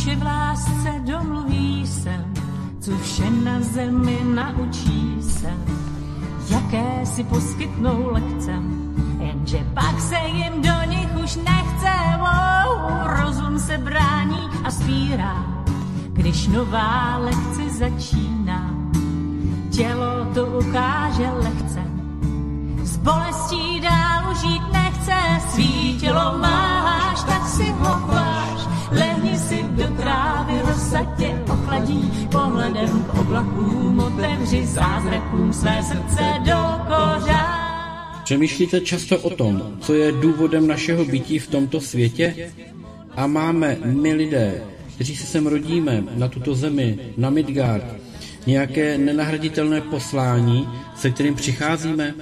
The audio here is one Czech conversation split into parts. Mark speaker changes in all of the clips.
Speaker 1: Duše v lásce domluví se, co vše na zemi naučí se, jaké si poskytnou lekce, jenže pak se jim do nich už nechce. Rozum se brání a spírá, když nová lekce začíná. Tělo to ukáže lehce, s bolestí dál žít nechce. Svý tělo máš, tak si ho chváš, lehni si do trávy, rosa tě ochladí. Pohledem k oblakům otevři zázrakům své srdce do kořán.
Speaker 2: Přemýšlíte často o tom, co je důvodem našeho bytí v tomto světě? A máme my lidé, kteří se sem rodíme, na tuto zemi, na Midgard, nějaké nenahraditelné poslání, se kterým přicházíme?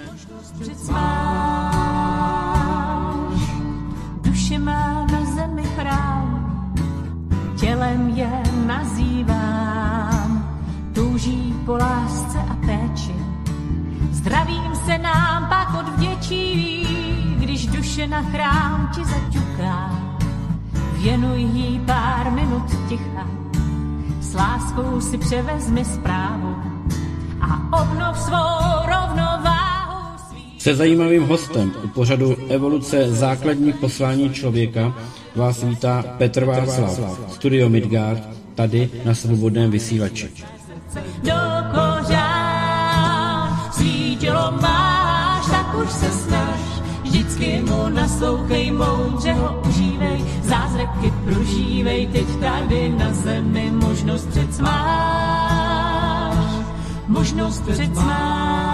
Speaker 1: Duše má na zemi chrám, tělem je nazývám, touží po lásce a péči, zdravím se nám pak odvděčí, když duše na chrám ti zaťuká, věnuj jí pár minut ticha, s láskou si převezmi zprávu a obnov svou rovnováhu.
Speaker 2: Se zajímavým hostem u pořadu Evoluce základní poslání člověka vás vítá Petr Václav, Studio Midgard, tady na Svobodném vysílači.
Speaker 1: Do kořán svítilo máš, tak už se snaž, vždycky mu naslouchej, moudře ho užívej, zázraky prožívej, teď tady na zemi možnost přec máš, možnost přec máš.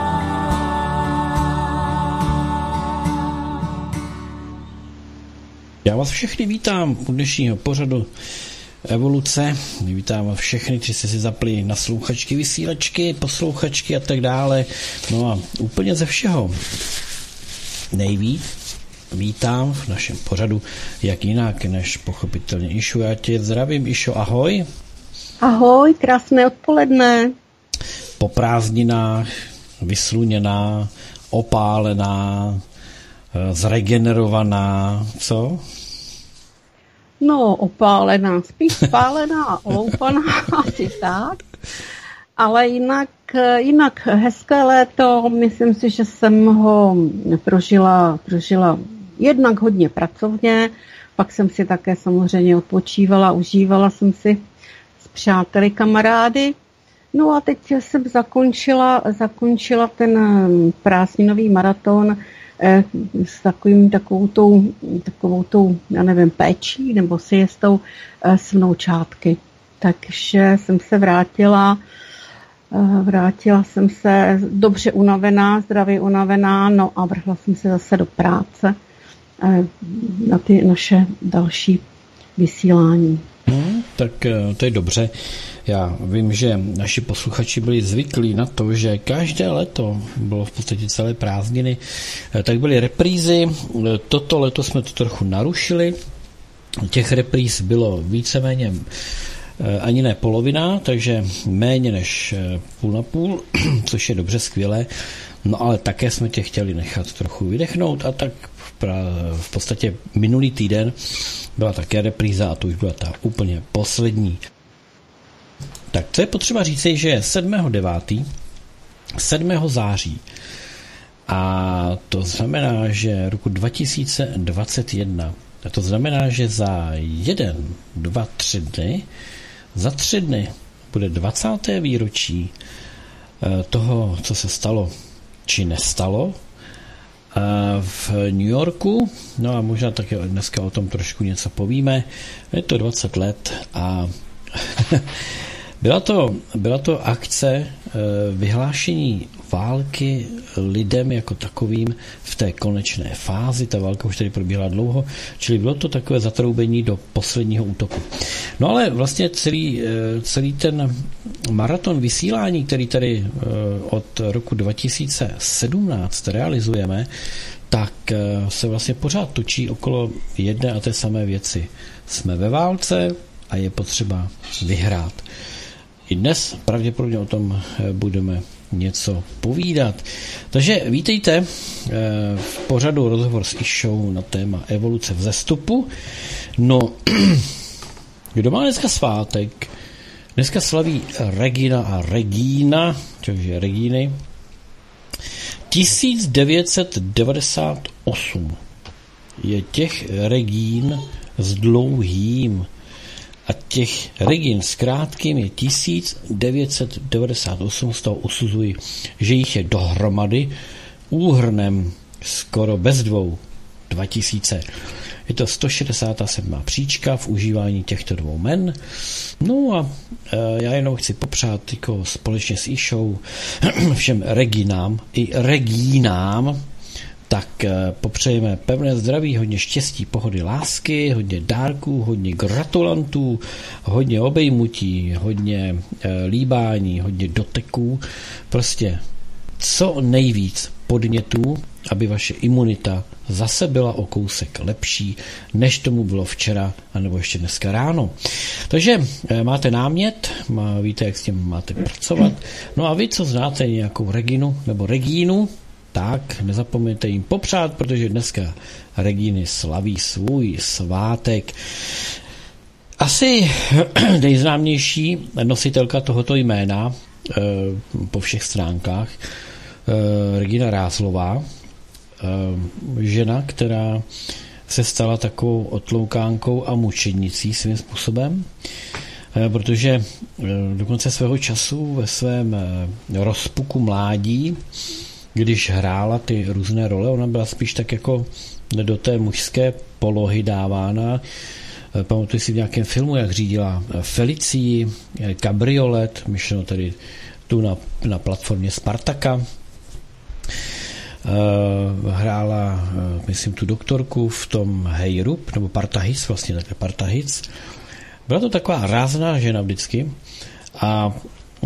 Speaker 2: Já vás všechny vítám u dnešního pořadu Evoluce. Vítám vás všechny, kteří jste si zapli na sluchačky, vysílačky, posluchačky a tak dále. No a úplně ze všeho nejvíc vítám v našem pořadu, jak jinak než pochopitelně Išu. Já tě zdravím, Išo, ahoj.
Speaker 3: Ahoj, krásné odpoledne.
Speaker 2: Po prázdninách, vysluněná, opálená, zregenerovaná, co?
Speaker 3: No, opálená, spíš spálená, oloupaná, asi tak. Ale jinak hezké léto, myslím si, že jsem ho prožila jednak hodně pracovně, pak jsem si také samozřejmě odpočívala, užívala jsem si s přáteli, kamarády. No a teď jsem zakončila ten prázdninový maraton s takovou tou, já nevím, péčí nebo siestou s vnoučátky. Takže jsem se vrátila jsem se dobře unavená, zdravě unavená, no a vrhla jsem se zase do práce na ty naše další vysílání.
Speaker 2: Tak to je dobře. Já vím, že naši posluchači byli zvyklí na to, že každé léto, bylo v podstatě celé prázdniny, tak byly reprízy. Toto léto jsme to trochu narušili. Těch repríz bylo víceméně ani ne polovina, takže méně než půl na půl, což je dobře, skvělé. No ale také jsme tě chtěli nechat trochu vydechnout a tak v podstatě minulý týden byla také repríza a to už byla ta úplně poslední. Tak co je potřeba říci, že je 7. září a to znamená, že roku 2021, a to znamená, že za 1, 2, 3 dny, za 3 dny bude 20. výročí toho, co se stalo či nestalo v New Yorku. No a možná také dneska o tom trošku něco povíme. Je to 20 let a byla to akce vyhlášení války lidem jako takovým v té konečné fázi. Ta válka už tady probíhala dlouho, čili bylo to takové zatroubení do posledního útoku. No ale vlastně celý ten maraton vysílání, který tady od roku 2017 realizujeme, tak se vlastně pořád točí okolo jedné a té samé věci. Jsme ve válce a je potřeba vyhrát. I dnes pravděpodobně o tom budeme něco povídat. Takže vítejte v pořadu Rozhovor s Išou na téma evoluce vzestupu. No, Kdo má dneska svátek? Dneska slaví Regina a Regína, takže Regíny. 1998 je těch Regín s dlouhým a těch Regín s krátkým je 1998, z toho usuzuji, že jich je dohromady úhrnem skoro bez 2000. Je to 167. příčka v užívání těchto dvou men. No a já jenom chci popřát jako společně s Išou všem Reginám i Regínám, tak popřejeme pevné zdraví, hodně štěstí, pohody, lásky, hodně dárků, hodně gratulantů, hodně obejmutí, hodně líbání, hodně doteků, prostě co nejvíc podnětů, aby vaše imunita zase byla o kousek lepší, než tomu bylo včera, anebo ještě dneska ráno. Takže máte námět, víte, jak s tím máte pracovat. No a vy, co znáte nějakou Reginu nebo Regínu, tak nezapomeňte jim popřát, protože dneska Regíny slaví svůj svátek. Asi nejznámější nositelka tohoto jména po všech stránkách, Regina Rázlová, žena, která se stala takovou otloukánkou a mučednicí svým způsobem, protože do konce svého času ve svém rozpuku mládí, když hrála ty různé role, ona byla spíš tak jako do té mužské polohy dávána. Pamatuji si v nějakém filmu, jak řídila Felicii, kabriolet, myšleno tedy tu na platformě Spartaka. Hrála, myslím, tu doktorku v tom Hejrup, nebo Partahis, vlastně takhle Partahis. Byla to taková rázná žena vždycky a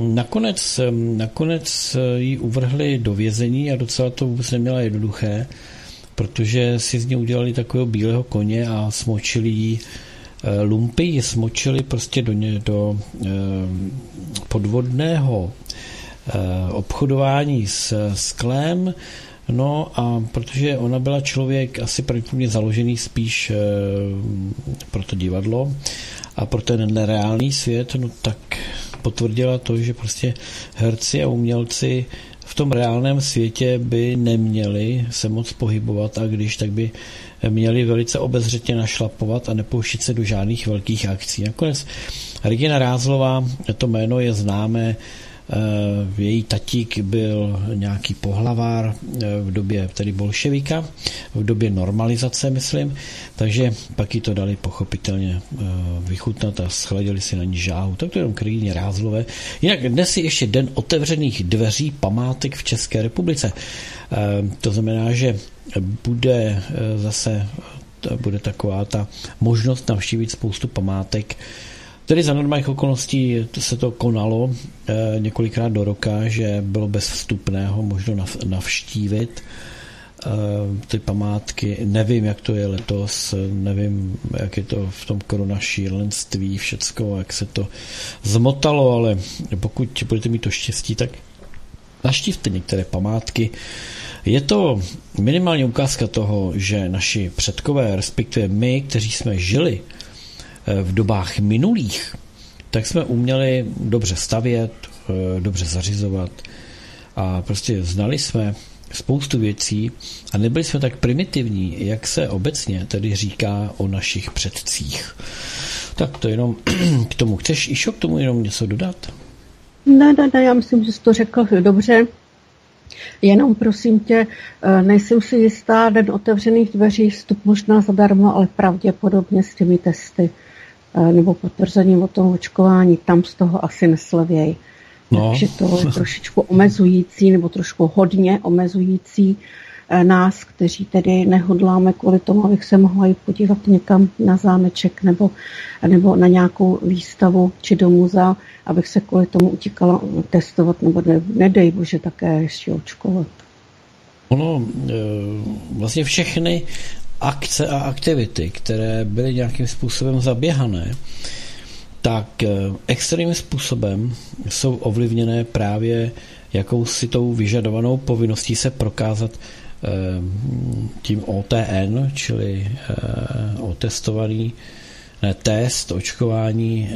Speaker 2: nakonec ji uvrhli do vězení a docela to vůbec neměla jednoduché, protože si z ní udělali takového bílého koně a smočili jí lumpy, ji smočili prostě do podvodného obchodování s sklem. No a protože ona byla člověk asi pravděpodobně založený spíš pro to divadlo a pro ten nereálný svět, no tak potvrdila to, že prostě herci a umělci v tom reálném světě by neměli se moc pohybovat a když, tak by měli velice obezřetně našlapovat a nepouštět se do žádných velkých akcí. Nakonec Regina Rázlová, to jméno je známé, její tatík byl nějaký pohlavár v době tedy bolševika, v době normalizace, myslím, takže pak jí to dali pochopitelně vychutnat a schladili si na ní žáhu. Tak to jenom k Regině Rázlové. Jinak dnes je ještě den otevřených dveří památek v České republice. To znamená, že bude taková ta možnost navštívit spoustu památek. Tedy za normálních okolností se to konalo několikrát do roka, že bylo bez vstupného možno navštívit ty památky. Nevím, jak to je letos, nevím, jak je to v tom koronašílenství všecko, jak se to zmotalo, ale pokud budete mít to štěstí, tak navštívte některé památky. Je to minimálně ukázka toho, že naši předkové, respektive my, kteří jsme žili v dobách minulých, tak jsme uměli dobře stavět, dobře zařizovat a prostě znali jsme spoustu věcí a nebyli jsme tak primitivní, jak se obecně tedy říká o našich předcích. Tak to jenom k tomu. Chceš, Išo, k tomu jenom něco dodat?
Speaker 3: Ne, já myslím, že jsi to řekl dobře. Jenom prosím tě, nejsem si jistá, den otevřených dveří, vstup možná zadarmo, ale pravděpodobně s těmi testy nebo potvrzením o tom očkování, tam z toho asi neslevěj. No. Takže to je trošičku omezující, nebo trošku hodně omezující nás, kteří tedy nehodláme kvůli tomu, abych se mohla jít podívat někam na zámeček nebo na nějakou výstavu či do muzea, abych se kvůli tomu utíkala testovat, nebo nedej bože také ještě očkovat.
Speaker 2: Ono, vlastně všechny akce a aktivity, které byly nějakým způsobem zaběhané, tak extrémním způsobem jsou ovlivněné právě jakousi tou vyžadovanou povinností se prokázat tím OTN, čili otestovaný test, očkování,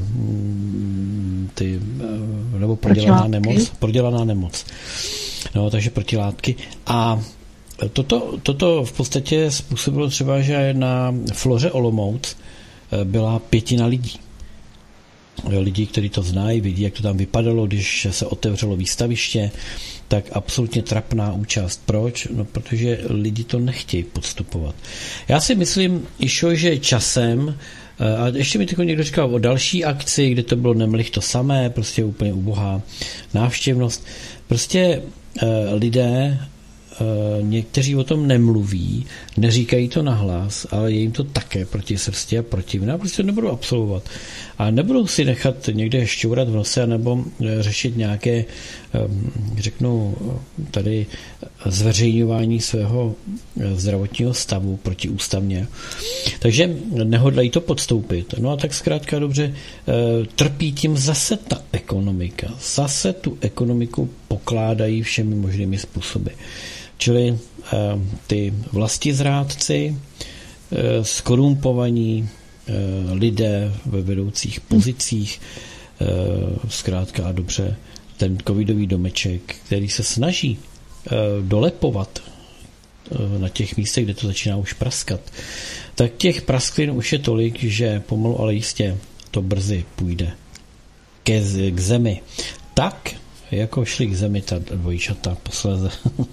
Speaker 2: nebo prodělaná nemoc. No, takže protilátky. A toto v podstatě způsobilo třeba, že na Floře Olomouc byla 5 lidí. Lidi, kteří to znají, vidí, jak to tam vypadalo, když se otevřelo výstaviště, tak absolutně trapná účast. Proč? No, protože lidi to nechtějí podstupovat. Já si myslím, že časem, a ještě mi teď někdo říkal o další akci, kde to bylo nemlich to samé, prostě úplně ubohá návštěvnost. Prostě lidé, někteří o tom nemluví, neříkají to nahlas, ale je jim to také proti srsti a protivné a prostě nebudou absolvovat. A nebudou si nechat někde šťourat v nose nebo řešit nějaké, řeknu, tady zveřejňování svého zdravotního stavu protiústavně. Takže nehodlají to podstoupit. No a tak zkrátka dobře trpí tím zase ta ekonomika. Zase tu ekonomiku pokládají všemi možnými způsoby. Čili ty vlastizrádci, skorumpovaní lidé ve vedoucích pozicích, zkrátka a dobře, ten covidový domeček, který se snaží dolepovat na těch místech, kde to začíná už praskat, tak těch prasklin už je tolik, že pomalu, ale jistě to brzy půjde k zemi. Tak, jako šli k zemi ta dvojčata posléze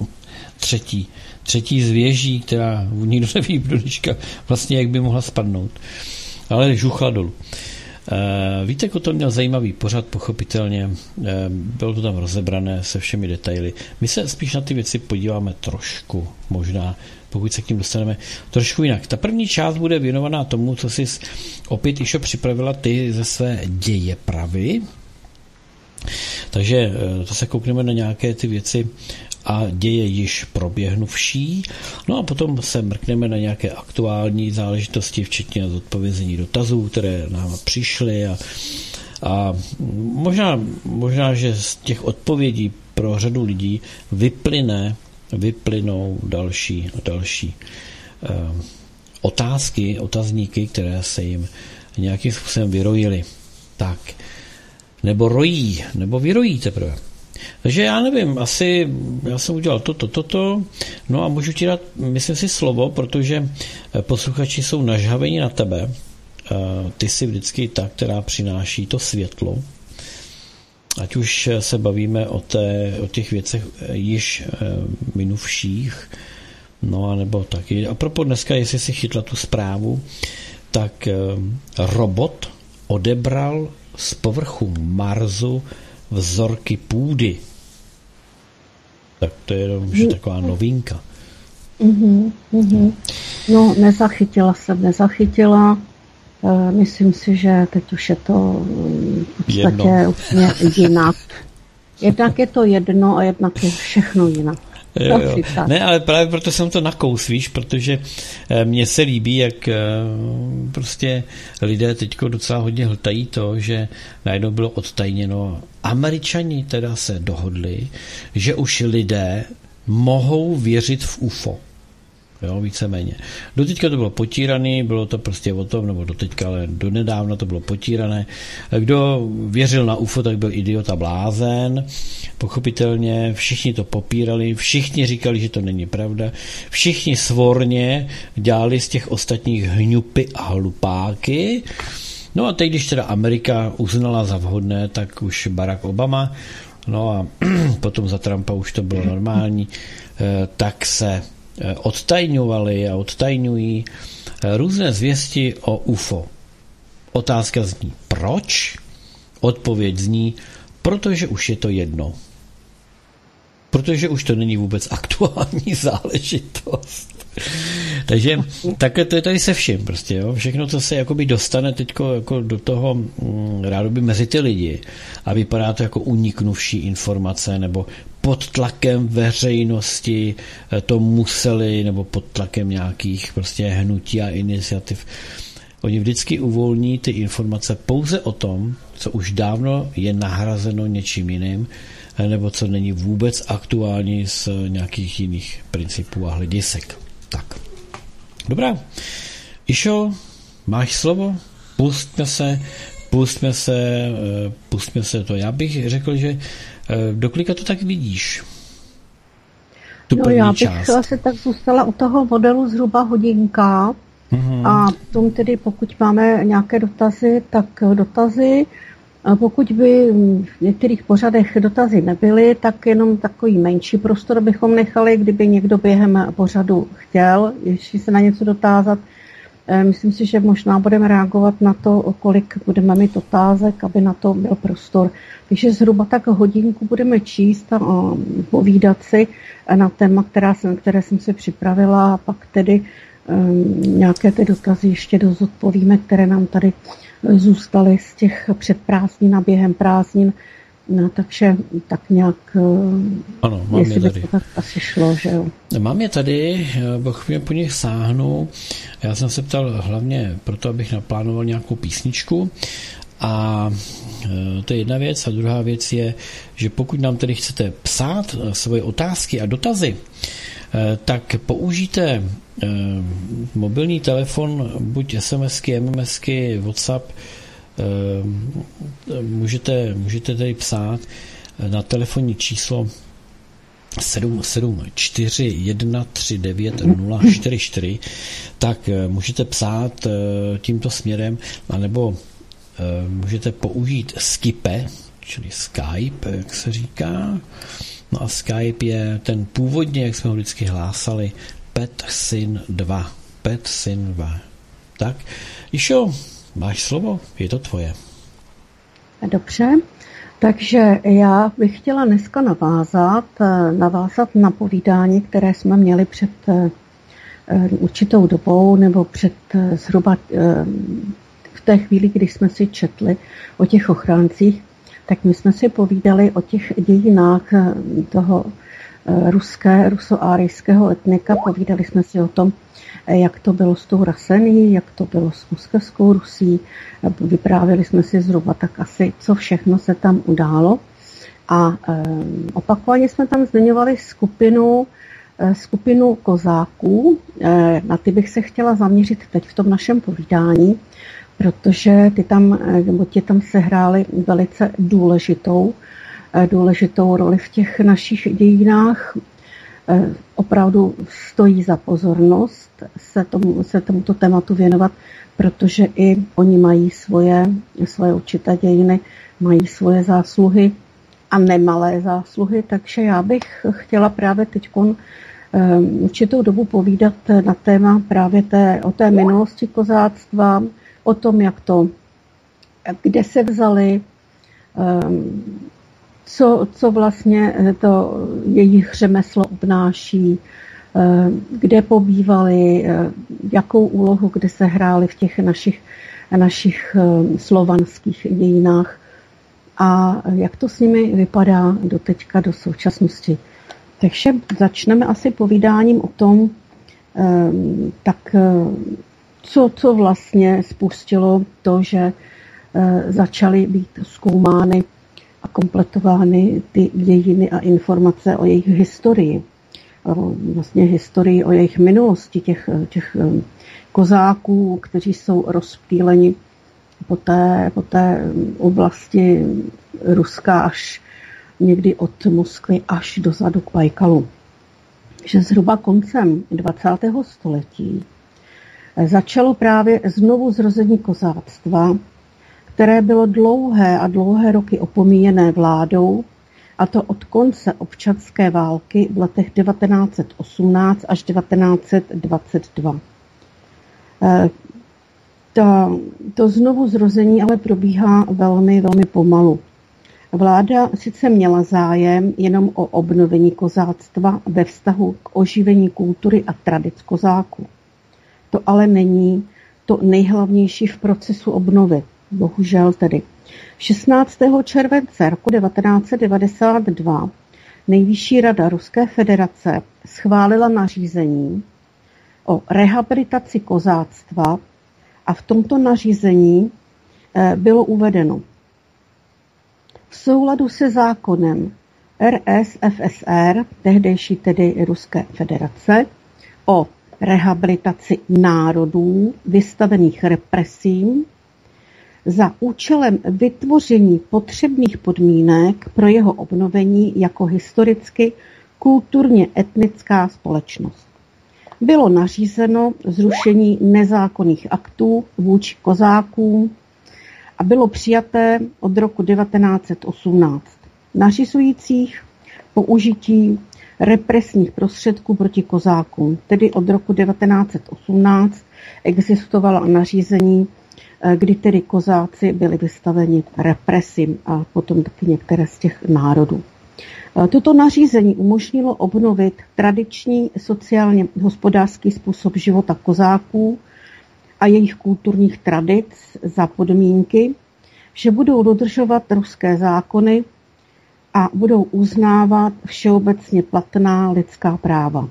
Speaker 2: třetí z věží, která nikdo neví, dneška vlastně jak by mohla spadnout. Ale žuchla dolů. Vítek o tom měl zajímavý pořad, pochopitelně. Bylo to tam rozebrané se všemi detaily. My se spíš na ty věci podíváme trošku, možná, pokud se k ním dostaneme, trošku jinak. Ta první část bude věnovaná tomu, co jsi opět ještě připravila ty ze své dějepravy. Takže to se koukneme na nějaké ty věci a děje již proběhnuvší. No a potom se mrkneme na nějaké aktuální záležitosti, včetně zodpovězení dotazů, které nám přišly a možná, že z těch odpovědí pro řadu lidí vyplynou další otazníky, které se jim nějakým způsobem vyrojily. Tak, nebo rojí, nebo vyrojí teprve. Takže já nevím, asi já jsem udělal toto, no a můžu ti dát, myslím si, slovo, protože posluchači jsou nažhaveni na tebe. Ty jsi vždycky ta, která přináší to světlo. Ať už se bavíme o těch věcech již minuvších, no a nebo taky. A propos dneska, jestli si chytla tu zprávu, tak robot odebral z povrchu Marsu vzorky půdy. Tak to je jenom taková novinka.
Speaker 3: No, nezachytila. Myslím si, že teď už je to v podstatě úplně jinak. Jednak je to jedno a jednak je všechno jinak.
Speaker 2: Jo. Ne, ale právě proto jsem to nakous, víš, protože mně se líbí, jak prostě lidé teďko docela hodně hltají to, že najednou bylo odtajněno. Američani teda se dohodli, že už lidé mohou věřit v UFO. Jo, víceméně. Doteďka to bylo potírané, bylo to prostě o tom, nebo doteďka, ale donedávna to bylo potírané. Kdo věřil na UFO, tak byl idiot a blázen. Pochopitelně všichni to popírali, všichni říkali, že to není pravda. Všichni svorně dělali z těch ostatních hňupy a hlupáky. No a teď, když teda Amerika uznala za vhodné, tak už Barack Obama, no a potom za Trumpa už to bylo normální, tak se odtajňovali a odtajňují různé zvěsti o UFO. Otázka zní, proč? Odpověď zní, protože už je to jedno. Protože už to není vůbec aktuální záležitost. Takže takhle to je tady se vším prostě, jo? Všechno, co se jakoby dostane teďko jako do toho rádoby mezi ty lidi a vypadá to jako uniknuvší informace nebo pod tlakem veřejnosti to museli, nebo pod tlakem nějakých prostě hnutí a iniciativ. Oni vždycky uvolní ty informace pouze o tom, co už dávno je nahrazeno něčím jiným, nebo co není vůbec aktuální z nějakých jiných principů a hledisek. Tak. Dobrá. Išo, máš slovo? Pustme se to. Já bych řekl, že do kolika to tak vidíš?
Speaker 3: No já bych asi tak zůstala u toho modelu zhruba hodinka. A potom tedy, pokud máme nějaké dotazy, tak dotazy. A pokud by v některých pořadech dotazy nebyly, tak jenom takový menší prostor bychom nechali, kdyby někdo během pořadu chtěl ještě se na něco dotázat. Myslím si, že možná budeme reagovat na to, kolik budeme mít otázek, aby na to byl prostor. Takže zhruba tak hodinku budeme číst a povídat si na téma, které jsem si připravila, a pak tedy nějaké ty dotazy ještě dozodpovíme, které nám tady zůstaly z těch předprázdnin a během prázdnin. No, takže tak nějak,
Speaker 2: ano, mám je tady.
Speaker 3: To tak asi šlo, že jo.
Speaker 2: Mám je tady, boh po nich sáhnu. Já jsem se ptal hlavně proto, abych naplánoval nějakou písničku. A to je jedna věc. A druhá věc je, že pokud nám tedy chcete psát svoje otázky a dotazy, tak použijte mobilní telefon, buď SMSky, MMSky, WhatsApp. Můžete tady psát na telefonní číslo 77413390044, tak můžete psát tímto směrem, anebo můžete použít Skype, čili Skype, jak se říká. No a Skype je ten původně, jak jsme ho vždycky hlásali, PetSyn 2. PetSyn 2. Tak, Išo, máš slovo, je to tvoje.
Speaker 3: Dobře, takže já bych chtěla dneska navázat na povídání, které jsme měli před určitou dobou, nebo před zhruba v té chvíli, kdy jsme si četli o těch ochráncích, tak my jsme si povídali o těch dějinách toho rusoárijského etnika, povídali jsme si o tom, jak to bylo s tou Rasení, jak to bylo s moskevskou Rusí. Vyprávěli jsme si zhruba tak asi, co všechno se tam událo. A opakovaně jsme tam zmiňovali skupinu kozáků. Na ty bych se chtěla zaměřit teď v tom našem povídání, protože ti tam sehráli velice důležitou roli v těch našich dějinách. Opravdu stojí za pozornost se tomuto tématu věnovat, protože i oni mají svoje určité dějiny, mají svoje zásluhy a nemalé zásluhy, takže já bych chtěla právě teď určitou dobu povídat na téma právě o té minulosti kozáctva, o tom, kde se vzali, co vlastně to jejich řemeslo obnáší, kde pobývali, jakou úlohu, kde se hráli v těch našich slovanských dějinách a jak to s nimi vypadá do současnosti. Takže začneme asi povídáním o tom, co vlastně spustilo to, že začaly být zkoumány a kompletovány ty dějiny a informace o jejich historii. Vlastně historii o jejich minulosti, těch kozáků, kteří jsou rozptýleni po té oblasti Ruska až někdy od Moskvy až dozadu k Bajkalu. Že zhruba koncem 20. století začalo právě znovu zrození kozáctva, které bylo dlouhé roky opomíjené vládou, a to od konce občanské války v letech 1918 až 1922. To znovu zrození ale probíhá velmi, velmi pomalu. Vláda sice měla zájem jenom o obnovení kozáctva ve vztahu k oživení kultury a tradic kozáků. To ale není to nejhlavnější v procesu obnovy. Bohužel tedy. 16. července roku 1992 Nejvyšší rada Ruské federace schválila nařízení o rehabilitaci kozáctva a v tomto nařízení bylo uvedeno: v souladu se zákonem RSFSR, tehdejší tedy Ruské federace, o rehabilitaci národů vystavených represím za účelem vytvoření potřebných podmínek pro jeho obnovení jako historicky kulturně etnická společnost. Bylo nařízeno zrušení nezákonných aktů vůči kozákům a bylo přijaté od roku 1918 nařizujících použití represních prostředků proti kozákům. Tedy od roku 1918 existovala nařízení, kdy tedy kozáci byli vystaveni represím a potom taky některé z těch národů. Toto nařízení umožnilo obnovit tradiční sociálně hospodářský způsob života kozáků a jejich kulturních tradic za podmínky, že budou dodržovat ruské zákony a budou uznávat všeobecně platná lidská práva.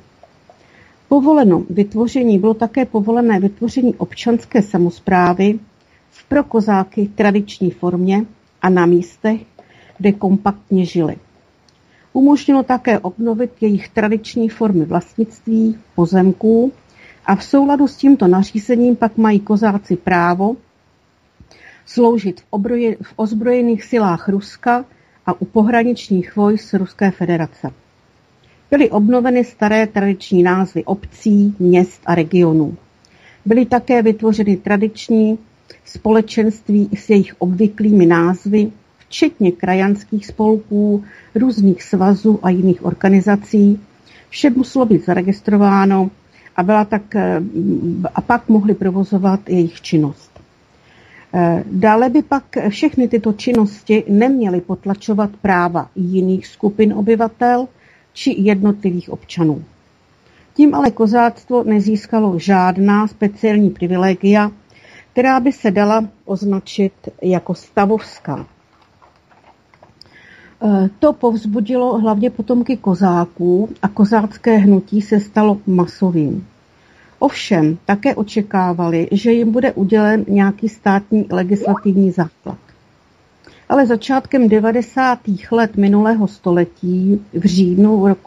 Speaker 3: Bylo také povolené vytvoření občanské samosprávy v pro kozáky tradiční formě a na místech, kde kompaktně žili. Umožnilo také obnovit jejich tradiční formy vlastnictví pozemků a v souladu s tímto nařízením pak mají kozáci právo sloužit v ozbrojených silách Ruska a u pohraničních vojsk Ruské federace. Byly obnoveny staré tradiční názvy obcí, měst a regionů. Byly také vytvořeny tradiční společenství s jejich obvyklými názvy, včetně krajanských spolků, různých svazů a jiných organizací. Vše muselo být zaregistrováno a pak mohli provozovat jejich činnost. Dále by pak všechny tyto činnosti neměly potlačovat práva jiných skupin obyvatel či jednotlivých občanů. Tím ale kozáctvo nezískalo žádná speciální privilegia, která by se dala označit jako stavovská. To povzbudilo hlavně potomky kozáků a kozácké hnutí se stalo masovým. Ovšem také očekávali, že jim bude udělen nějaký státní legislativní základ. Ale začátkem 90. let minulého století v říjnu roku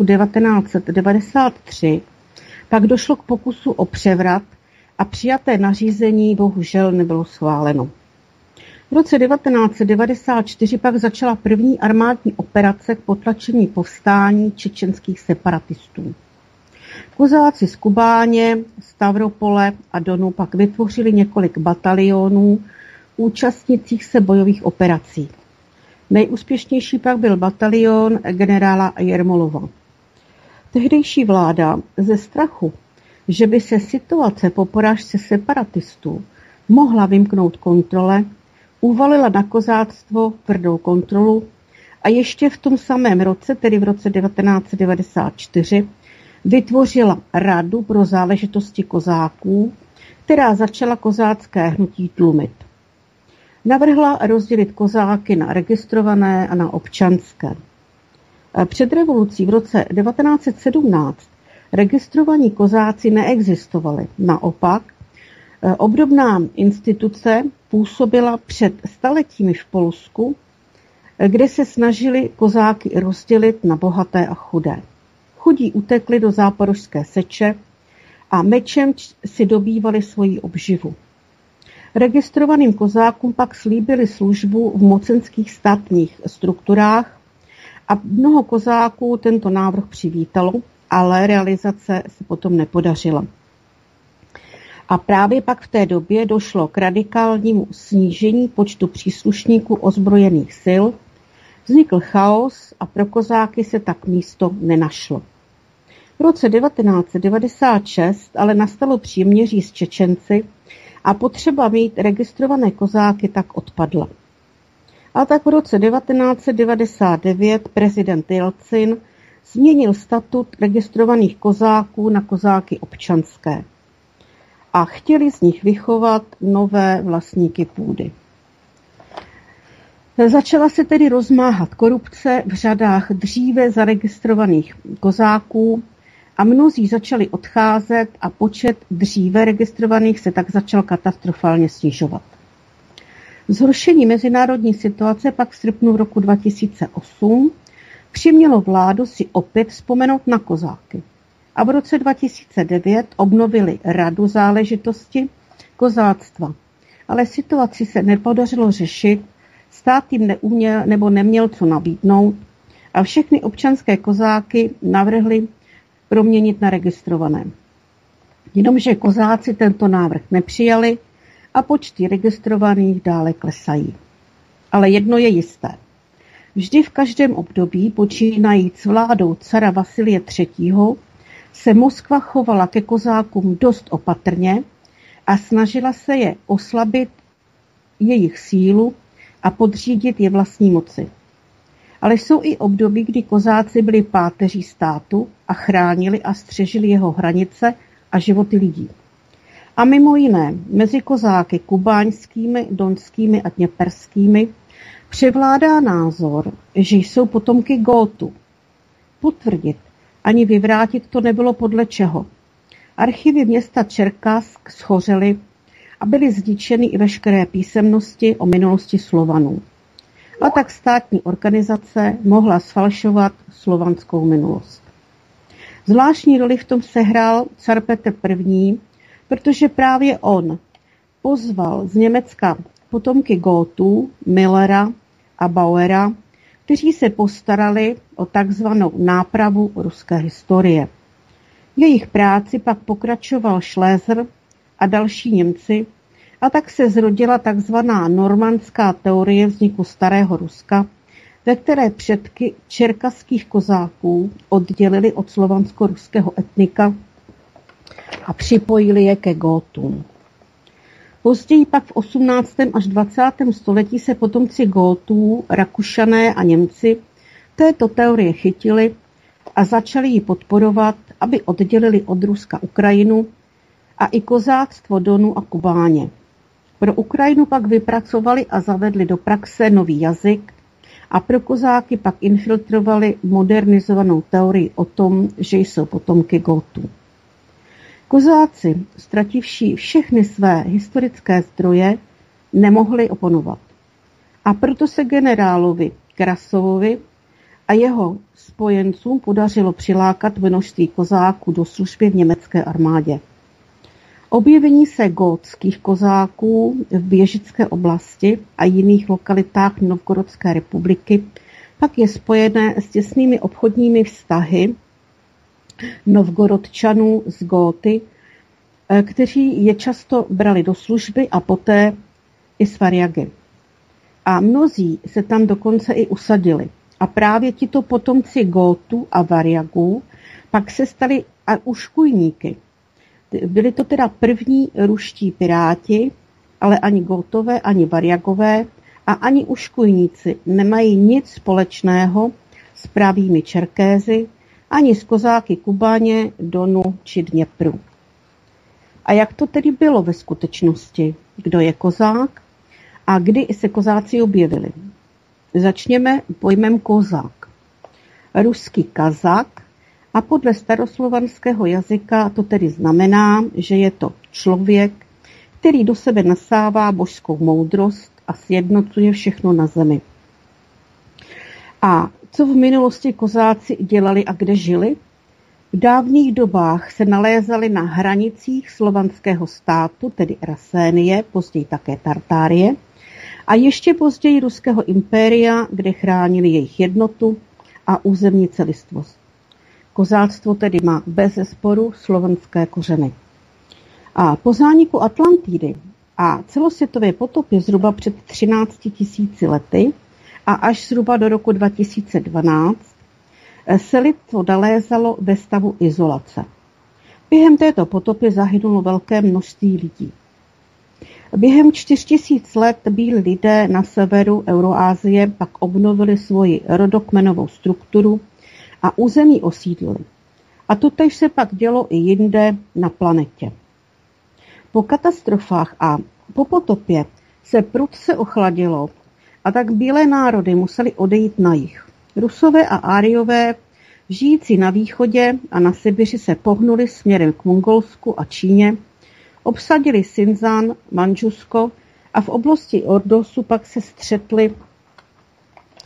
Speaker 3: 1993 pak došlo k pokusu o převrat a přijaté nařízení bohužel nebylo schváleno. V roce 1994 pak začala první armádní operace k potlačení povstání čečenských separatistů. Kozáci z Kubáně, Stavropole a Donu pak vytvořili několik batalionů účastnících se bojových operací. Nejúspěšnější pak byl batalion generála Jermolova. Tehdejší vláda ze strachu, že by se situace po porážce separatistů mohla vymknout kontrole, uvalila na kozáctvo tvrdou kontrolu a ještě v tom samém roce, tedy v roce 1994, vytvořila Radu pro záležitosti kozáků, která začala kozácké hnutí tlumit. Navrhla rozdělit kozáky na registrované a na občanské. Před revolucí v roce 1917 registrovaní kozáci neexistovali. Naopak, obdobná instituce působila před staletími v Polsku, kde se snažili kozáky rozdělit na bohaté a chudé. Chudí utekli do Záporožské Seče a mečem si dobývali svoji obživu. Registrovaným kozákům pak slíbili službu v mocenských státních strukturách a mnoho kozáků tento návrh přivítalo, ale realizace se potom nepodařila. A právě pak v té době došlo k radikálnímu snížení počtu příslušníků ozbrojených sil, vznikl chaos a pro kozáky se tak místo nenašlo. V roce 1996 ale nastalo příměří s Čečenci a potřeba mít registrované kozáky tak odpadla. A tak v roce 1999 prezident Jelcin změnil statut registrovaných kozáků na kozáky občanské a chtěli z nich vychovat nové vlastníky půdy. Začala se tedy rozmáhat korupce v řadách dříve zaregistrovaných kozáků a mnozí začali odcházet a počet dříve registrovaných se tak začal katastrofálně snižovat. Zhoršení mezinárodní situace pak v srpnu roku 2008 přimělo vládu si opět vzpomenout na kozáky a v roce 2009 obnovili radu záležitosti kozáctva. Ale situaci se nepodařilo řešit, stát jim neuměl nebo neměl co nabídnout a všechny občanské kozáky navrhli proměnit na registrované. Jenomže kozáci tento návrh nepřijali a počty registrovaných dále klesají. Ale jedno je jisté. Vždy v každém období, počínajíc vládou cara Vasilie III., se Moskva chovala ke kozákům dost opatrně a snažila se je oslabit jejich sílu a podřídit je vlastní moci. Ale jsou i období, kdy kozáci byli páteří státu a chránili a střežili jeho hranice a životy lidí. A mimo jiné, mezi kozáky kubáňskými, donskými a dněperskými převládá názor, že jsou potomky Gótů. Potvrdit ani vyvrátit to nebylo podle čeho. Archivy města Čerkask schořely a byly zničeny i veškeré písemnosti o minulosti Slovanů. A tak státní organizace mohla sfalšovat slovanskou minulost. Zvláštní roli v tom sehrál car Petr I., protože právě on pozval z Německa potomky Gótů, Millera a Bauera, kteří se postarali o takzvanou nápravu ruské historie. V jejich práci pak pokračoval Schleser a další Němci, a tak se zrodila takzvaná normandská teorie vzniku starého Ruska, ve které předky čerkaských kozáků oddělili od slovansko-ruského etnika a připojili je ke Gótům. Později pak v 18. až 20. století se potomci Gótů, Rakušané a Němci této teorie chytili a začali ji podporovat, aby oddělili od Ruska Ukrajinu a i kozáctvo Donu a Kubáně. Pro Ukrajinu pak vypracovali a zavedli do praxe nový jazyk a pro kozáky pak infiltrovali modernizovanou teorii o tom, že jsou potomky Gótů. Kozáci, ztrativší všechny své historické zdroje, nemohli oponovat. A proto se generálovi Krasovovi a jeho spojencům podařilo přilákat množství kozáků do služby v německé armádě. Objevení se gótských kozáků v Běžické oblasti a jiných lokalitách Novgorodské republiky pak je spojené s těsnými obchodními vztahy Novgorodčanů z Góty, kteří je často brali do služby a poté i s Varjagy. A mnozí se tam dokonce i usadili. A právě tito potomci Gótů a Varjagů pak se stali uškujníky. Byli to teda první ruští piráti, ale ani Gótové, ani Varjagové a ani uškujníci nemají nic společného s pravými Čerkézy, ani s kozáky Kubaně, Donu či Dněpru. A jak to tedy bylo ve skutečnosti? Kdo je kozák a kdy se kozáci objevili? Začněme pojmem kozák. Ruský kazak a podle staroslovanského jazyka to tedy znamená, že je to člověk, který do sebe nasává božskou moudrost a sjednocuje všechno na zemi. A co v minulosti kozáci dělali a kde žili? V dávných dobách se nalézali na hranicích slovanského státu, tedy Rasénie, později také Tartárie, a ještě později ruského impéria, kde chránili jejich jednotu a územní celistvost. Kozáctvo tedy má bezesporu slovanské kořeny. A po zániku Atlantidy a celosvětové potopě zhruba před 13 000 lety a až zhruba do roku 2012 se lidstvo nalézalo ve stavu izolace. Během této potopy zahynulo velké množství lidí. Během 4000 let bílí lidé na severu Euroázie pak obnovili svoji rodokmenovou strukturu a území osídlili. A totéž se pak dělo i jinde na planetě. Po katastrofách a po potopě se prudce ochladilo a tak bílé národy museli odejít na jih. Rusové a Áriové, žijící na východě a na Sibiři, se pohnuli směrem k Mongolsku a Číně, obsadili Sinzan, Mandžusko a v oblasti Ordosu pak se střetli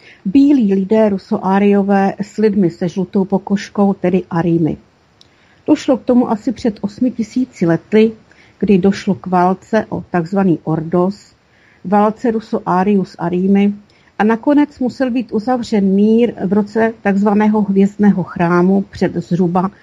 Speaker 3: bílí lidé Ruso-Áriové s lidmi se žlutou pokožkou, tedy Arými. Došlo k tomu asi před 8000 lety, kdy došlo k válce o takzvaný Ordos, válce Russo-Arius-Arími a nakonec musel být uzavřen mír v roce takzvaného hvězdného chrámu před zhruba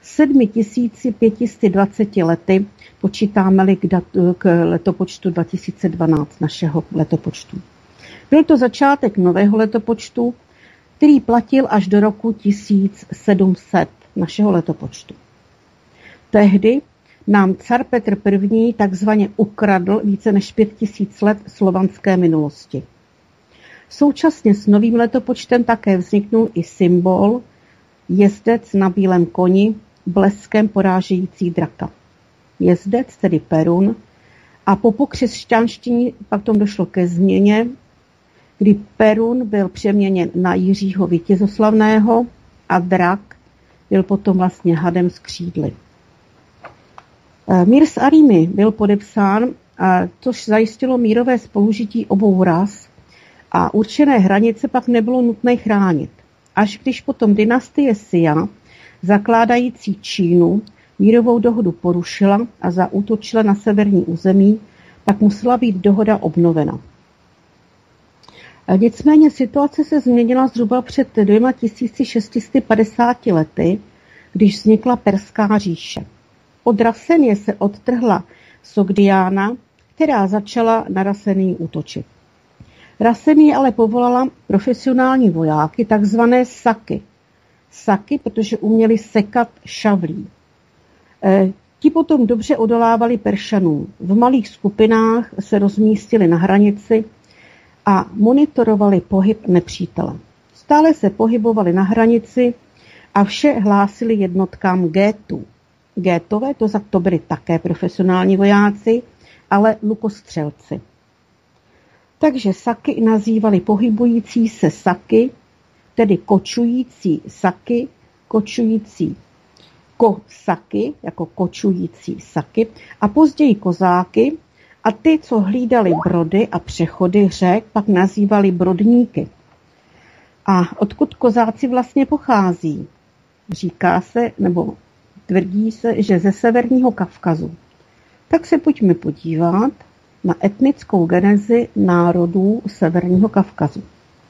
Speaker 3: 7520 lety, počítáme-li k letopočtu 2012 našeho letopočtu. Byl to začátek nového letopočtu, který platil až do roku 1700 našeho letopočtu. Tehdy nám car Petr I. takzvaně ukradl více než 5000 let slovanské minulosti. Současně s novým letopočtem také vzniknul i symbol jezdec na bílém koni bleskem porážející draka. Jezdec, tedy Perun, a po pokřesťanštině pak tomu došlo ke změně, kdy Perun byl přeměněn na Jiřího Vítězoslavného a drak byl potom vlastně hadem s křídly. Mír s Arími byl podepsán, což zajistilo mírové spolužití obou ras a určené hranice pak nebylo nutné chránit. Až když potom dynastie Sia, zakládající Čínu, mírovou dohodu porušila a zaútočila na severní území, tak musela být dohoda obnovena. Nicméně situace se změnila zhruba před 2650 lety, když vznikla Perská říše. Od Rasenie se odtrhla Sogdiana, která začala na Rasenii útočit. Rasenie ale povolala profesionální vojáky, takzvané saky. Saky, protože uměli sekat šavlí. Ti potom dobře odolávali Peršanům. V malých skupinách se rozmístili na hranici a monitorovali pohyb nepřítele. Stále se pohybovali na hranici a vše hlásili jednotkám gétů. Gétové to byli také profesionální vojáci, ale lukostřelci. Takže saky nazývali pohybující se saky, tedy kočující saky, kočující kosaky, jako kočující saky, a později kozáky, a ty, co hlídali brody a přechody řek, pak nazývali brodníky. A odkud kozáci vlastně pochází? Říká se, nebo tvrdí se, že ze severního Kavkazu. Tak se pojďme podívat na etnickou genezi národů severního Kavkazu.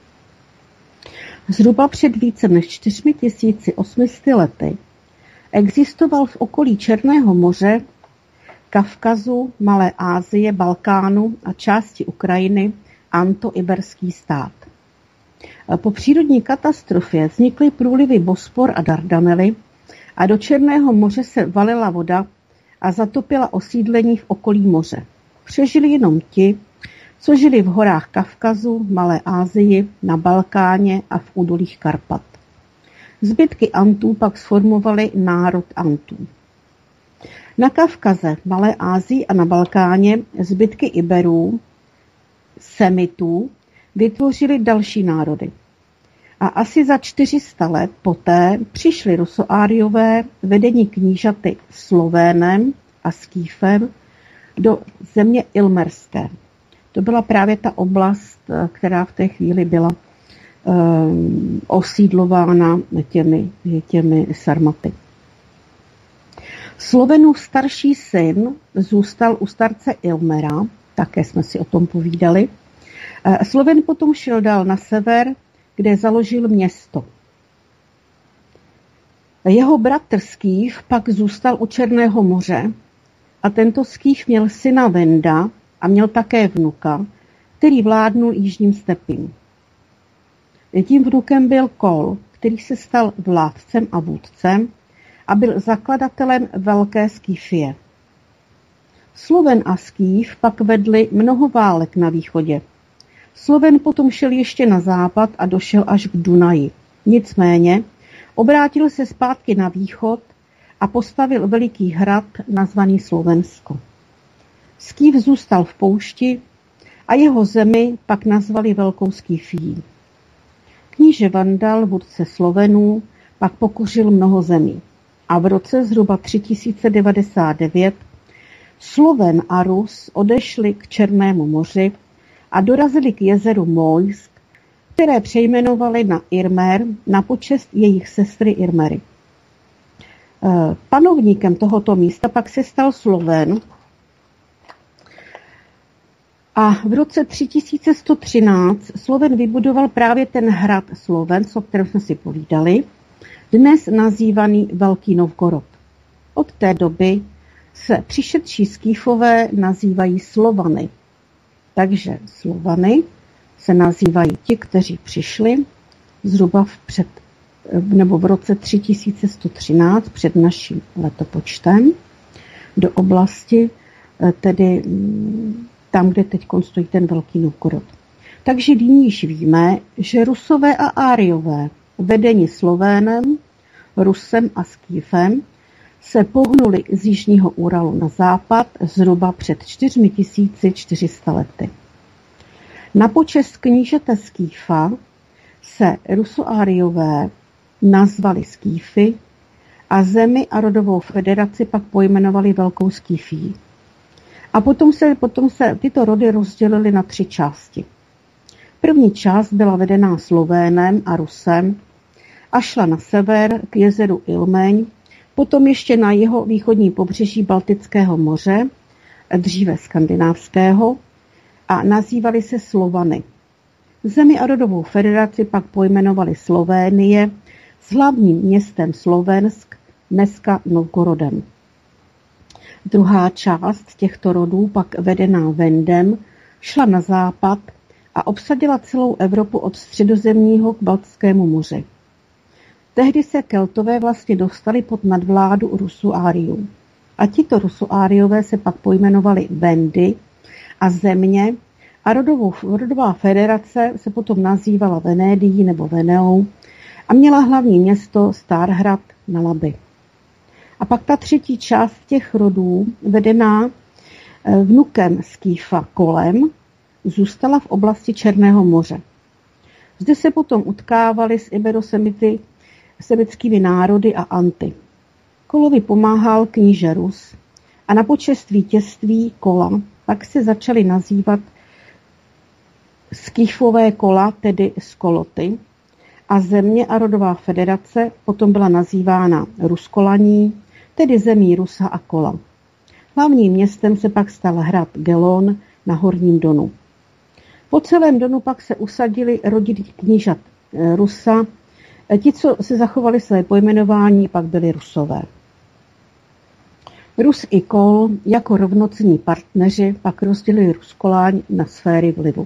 Speaker 3: Zhruba před více než 4800 lety existoval v okolí Černého moře, Kavkazu, Malé Asie, Balkánu a části Ukrajiny anto-iberský stát. Po přírodní katastrofě vznikly průlivy Bospor a Dardanely a do Černého moře se valila voda a zatopila osídlení v okolí moře. Přežili jenom ti, co žili v horách Kavkazu, Malé Asii, na Balkáně a v údolích Karpat. Zbytky Antů pak sformovaly národ Antů. Na Kavkaze, Malé Asii a na Balkáně zbytky Iberů, Semitů, vytvořili další národy. A asi za 400 let poté přišli Rusoáriové vedení knížaty Slovénem a Skýfem do země Ilmerské. To byla právě ta oblast, která v té chvíli byla osídlována těmi Sarmaty. Slovenův starší syn zůstal u starce Ilmera, také jsme si o tom povídali. Sloven potom šel dál na sever, kde založil město. Jeho bratr Skýf pak zůstal u Černého moře a tento Skýf měl syna Venda a měl také vnuka, který vládnul jižním stepím. Tím vnukem byl Kol, který se stal vládcem a vůdcem a byl zakladatelem Velké Skýfie. Sloven a Skýf pak vedli mnoho válek na východě. Sloven potom šel ještě na západ a došel až k Dunaji. Nicméně obrátil se zpátky na východ a postavil veliký hrad nazvaný Slovensko. Skýf zůstal v poušti a jeho zemi pak nazvali Velkou Skýfií. Kníže Vandal, vůdce Slovenů, pak pokořil mnoho zemí. A v roce zhruba 3099 Sloven a Rus odešli k Černému moři a dorazili k jezeru Mojsk, které přejmenovali na Irmer na počest jejich sestry Irmery. Panovníkem tohoto místa pak se stal Sloven a v roce 3113 Sloven vybudoval právě ten hrad Slovensk, o kterém jsme si povídali, dnes nazývaný Velký Novgorod. Od té doby se přišedší Skýfové nazývají Slovany. Takže Slovany se nazývají ti, kteří přišli zhruba v roce 3113 před naším letopočtem do oblasti, tedy tam, kde teď stojí ten Velký Novgorod. Takže nyní již víme, že Rusové a Áriové, vedeni Slovénem, Rusem a Skýfem, se pohnuli z jižního Uralu na západ zhruba před 4400 lety. Na počest knížete Skýfa se Ruso-Áriové nazvali Skýfy a zemi a rodovou federaci pak pojmenovali Velkou Skýfii. A potom se tyto rody rozdělily na 3 části. První část byla vedená Slovénem a Rusem a šla na sever k jezeru Ilmeň, potom ještě na jeho východní pobřeží Baltického moře, dříve skandinávského, a nazývali se Slovany. Zemi a rodovou federaci pak pojmenovali Slovénie s hlavním městem Slovensk, dneska Novgorodem. Druhá část těchto rodů, pak vedená Vendem, šla na západ a obsadila celou Evropu od Středozemního k Baltskému moři. Tehdy se Keltové vlastně dostali pod nadvládu Rusu-Áriů. A tito Rusu-Áriové se pak pojmenovali Vendy a země a rodová federace se potom nazývala Venédií nebo Veneou a měla hlavní město Stárhrad na Labi. A pak ta třetí část těch rodů, vedená vnukem Skýfa Kolem, zůstala v oblasti Černého moře. Zde se potom utkávali s iberosemickými národy a Anty. Kolovi pomáhal kníže Rus a na počest vítězství Kola pak se začaly nazývat Skýfové kola, tedy Skoloty, a země a rodová federace potom byla nazývána Ruskolaní, tedy zemí Rusa a Kola. Hlavním městem se pak stal hrad Gelon na Horním Donu. Po celém Donu pak se usadili rodiny knížat Rusa. Ti, co se zachovali své pojmenování, pak byli Rusové. Rus i Kol jako rovnocenní partneři pak rozdělili Ruskoláň na sféry vlivu.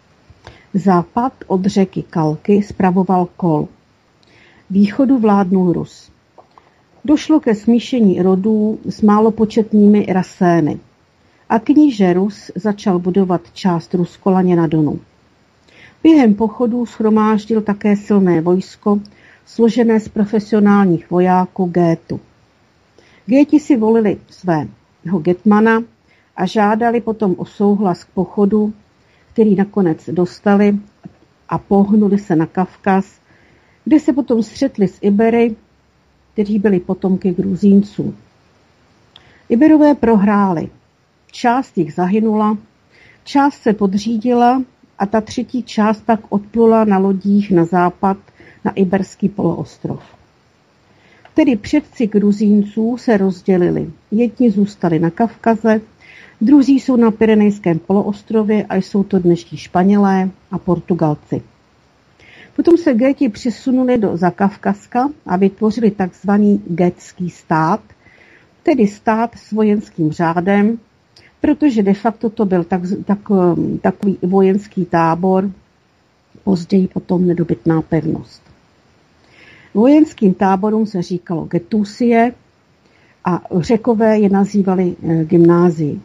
Speaker 3: Západ od řeky Kalky spravoval Kol. Východu vládnul Rus. Došlo ke smíšení rodů s málopočetnými rasény a kníže Rus začal budovat část Ruskolaně na Donu. Během pochodů shromáždil také silné vojsko, složené z profesionálních vojáků Gétu. Géti si volili svého getmana a žádali potom o souhlas k pochodu, který nakonec dostali a pohnuli se na Kavkaz, kde se potom střetli s Ibery, kteří byli potomky Gruzínců. Iberové prohráli. Část jich zahynula, část se podřídila a ta třetí část pak odplula na lodích na západ na Iberský poloostrov. Tedy předci Gruzínců se rozdělili. Jedni zůstali na Kavkaze, druzí jsou na Pyrenejském poloostrově a jsou to dnešní Španělé a Portugalci. Potom se Géti přesunuli do Zakavkazska a vytvořili takzvaný gétský stát, tedy stát s vojenským řádem, protože de facto to byl takový vojenský tábor, později potom nedobytná pevnost. Vojenským táborům se říkalo getusie a Řekové je nazývali gymnázii.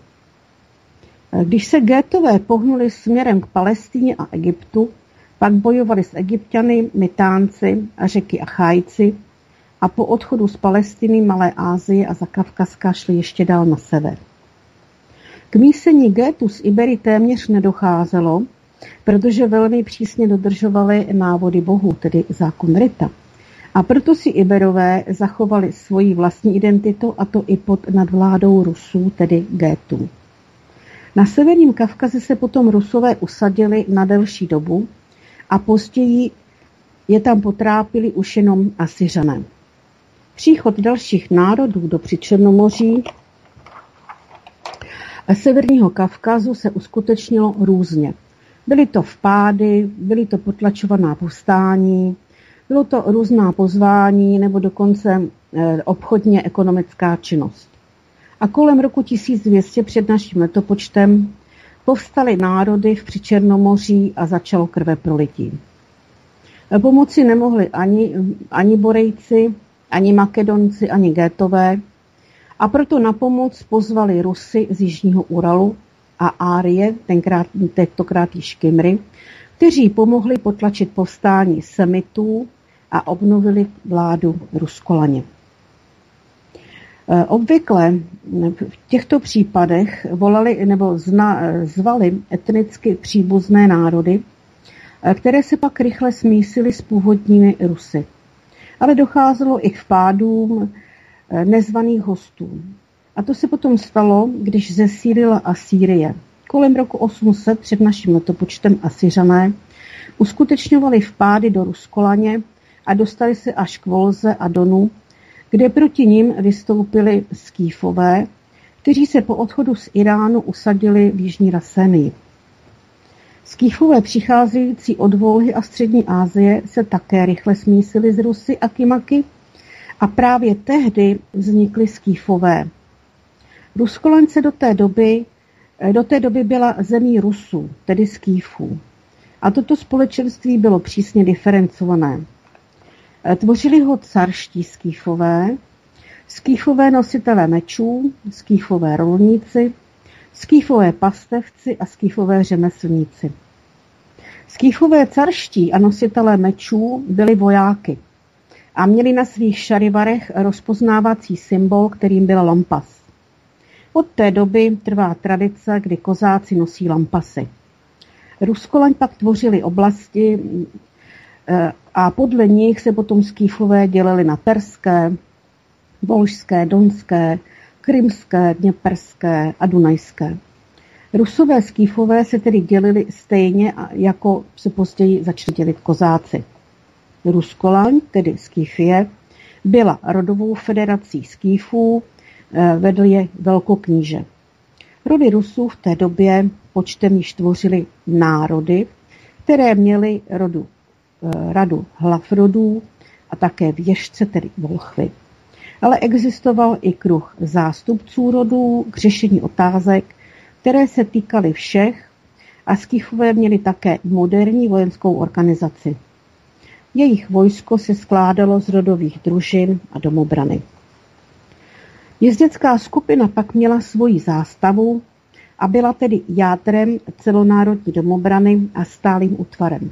Speaker 3: Když se Gétové pohnuli směrem k Palestíně a Egyptu, pak bojovali s Egypťany, Mytánci a Řeky Achájci a po odchodu z Palestiny, Malé Asie a Zakavkazska šli ještě dál na sever. K mísení Gétů z Ibery téměř nedocházelo, protože velmi přísně dodržovali návody bohů, tedy zákon Rita. A proto si Iberové zachovali svoji vlastní identitu, a to i pod nadvládou Rusů, tedy Gétů. Na severním Kavkaze se potom Rusové usadili na delší dobu a později je tam potrápili už jenom Asyřané. Příchod dalších národů do Přičernomoří a Severního Kavkazu se uskutečnilo různě. Byly to vpády, byly to potlačovaná povstání, bylo to různá pozvání nebo dokonce obchodně ekonomická činnost. A kolem roku 1200 před naším letopočtem povstaly národy v Přičernomoří a začalo krveprolití. Pomoci nemohli ani Borejci, ani Makedonci, ani Gétové, a proto na pomoc pozvali Rusy z Jižního Uralu a Árie, tentokrát již Kymry, kteří pomohli potlačit povstání Semitů a obnovili vládu Ruskolaně. Obvykle v těchto případech volali nebo zvali etnicky příbuzné národy, které se pak rychle smísily s původními Rusy. Ale docházelo i k vpádům nezvaných hostů. A to se potom stalo, když zesílila Asýrie. Kolem roku 800 před naším letopočtem Asyřané uskutečňovali vpády do Ruskolaně a dostali se až k Volze a Donu, kde proti nim vystoupili Skýfové, kteří se po odchodu z Iránu usadili v Jižní Rasenii. Skýfové přicházející od Volhy a Střední Asie se také rychle smísili s Rusy a Kymaky a právě tehdy vznikly Skýfové. Ruskolance do té doby byla zemí Rusů, tedy Skýfů. A toto společenství bylo přísně diferencované. Tvořili ho carští Skýfové, Skýfové nositelé mečů, Skýfové rolníci, Skýfové pastevci a Skýfové řemeslníci. Skýfové carští a nositelé mečů byli vojáky a měli na svých šarivarech rozpoznávací symbol, kterým byl lampas. Od té doby trvá tradice, kdy kozáci nosí lampasy. Ruskolaň pak tvořili oblasti a podle nich se potom Skýfové dělili na perské, volžské, donské, krymské, dněperské a dunajské. Rusové Skýfové se tedy dělili stejně, jako se později začali dělit kozáci. Ruskolaň, tedy Skýfie, byla rodovou federací Skýfů, vedl je velkokníže. Rody Rusů v té době počtem již tvořily národy, které měly radu hlav rodů a také věžce, tedy volchvy. Ale existoval i kruh zástupců rodů k řešení otázek, které se týkaly všech, a Skýfové měli také moderní vojenskou organizaci. Jejich vojsko se skládalo z rodových družin a domobrany. Jezdecká skupina pak měla svoji zástavu a byla tedy jádrem celonárodní domobrany a stálým útvarem.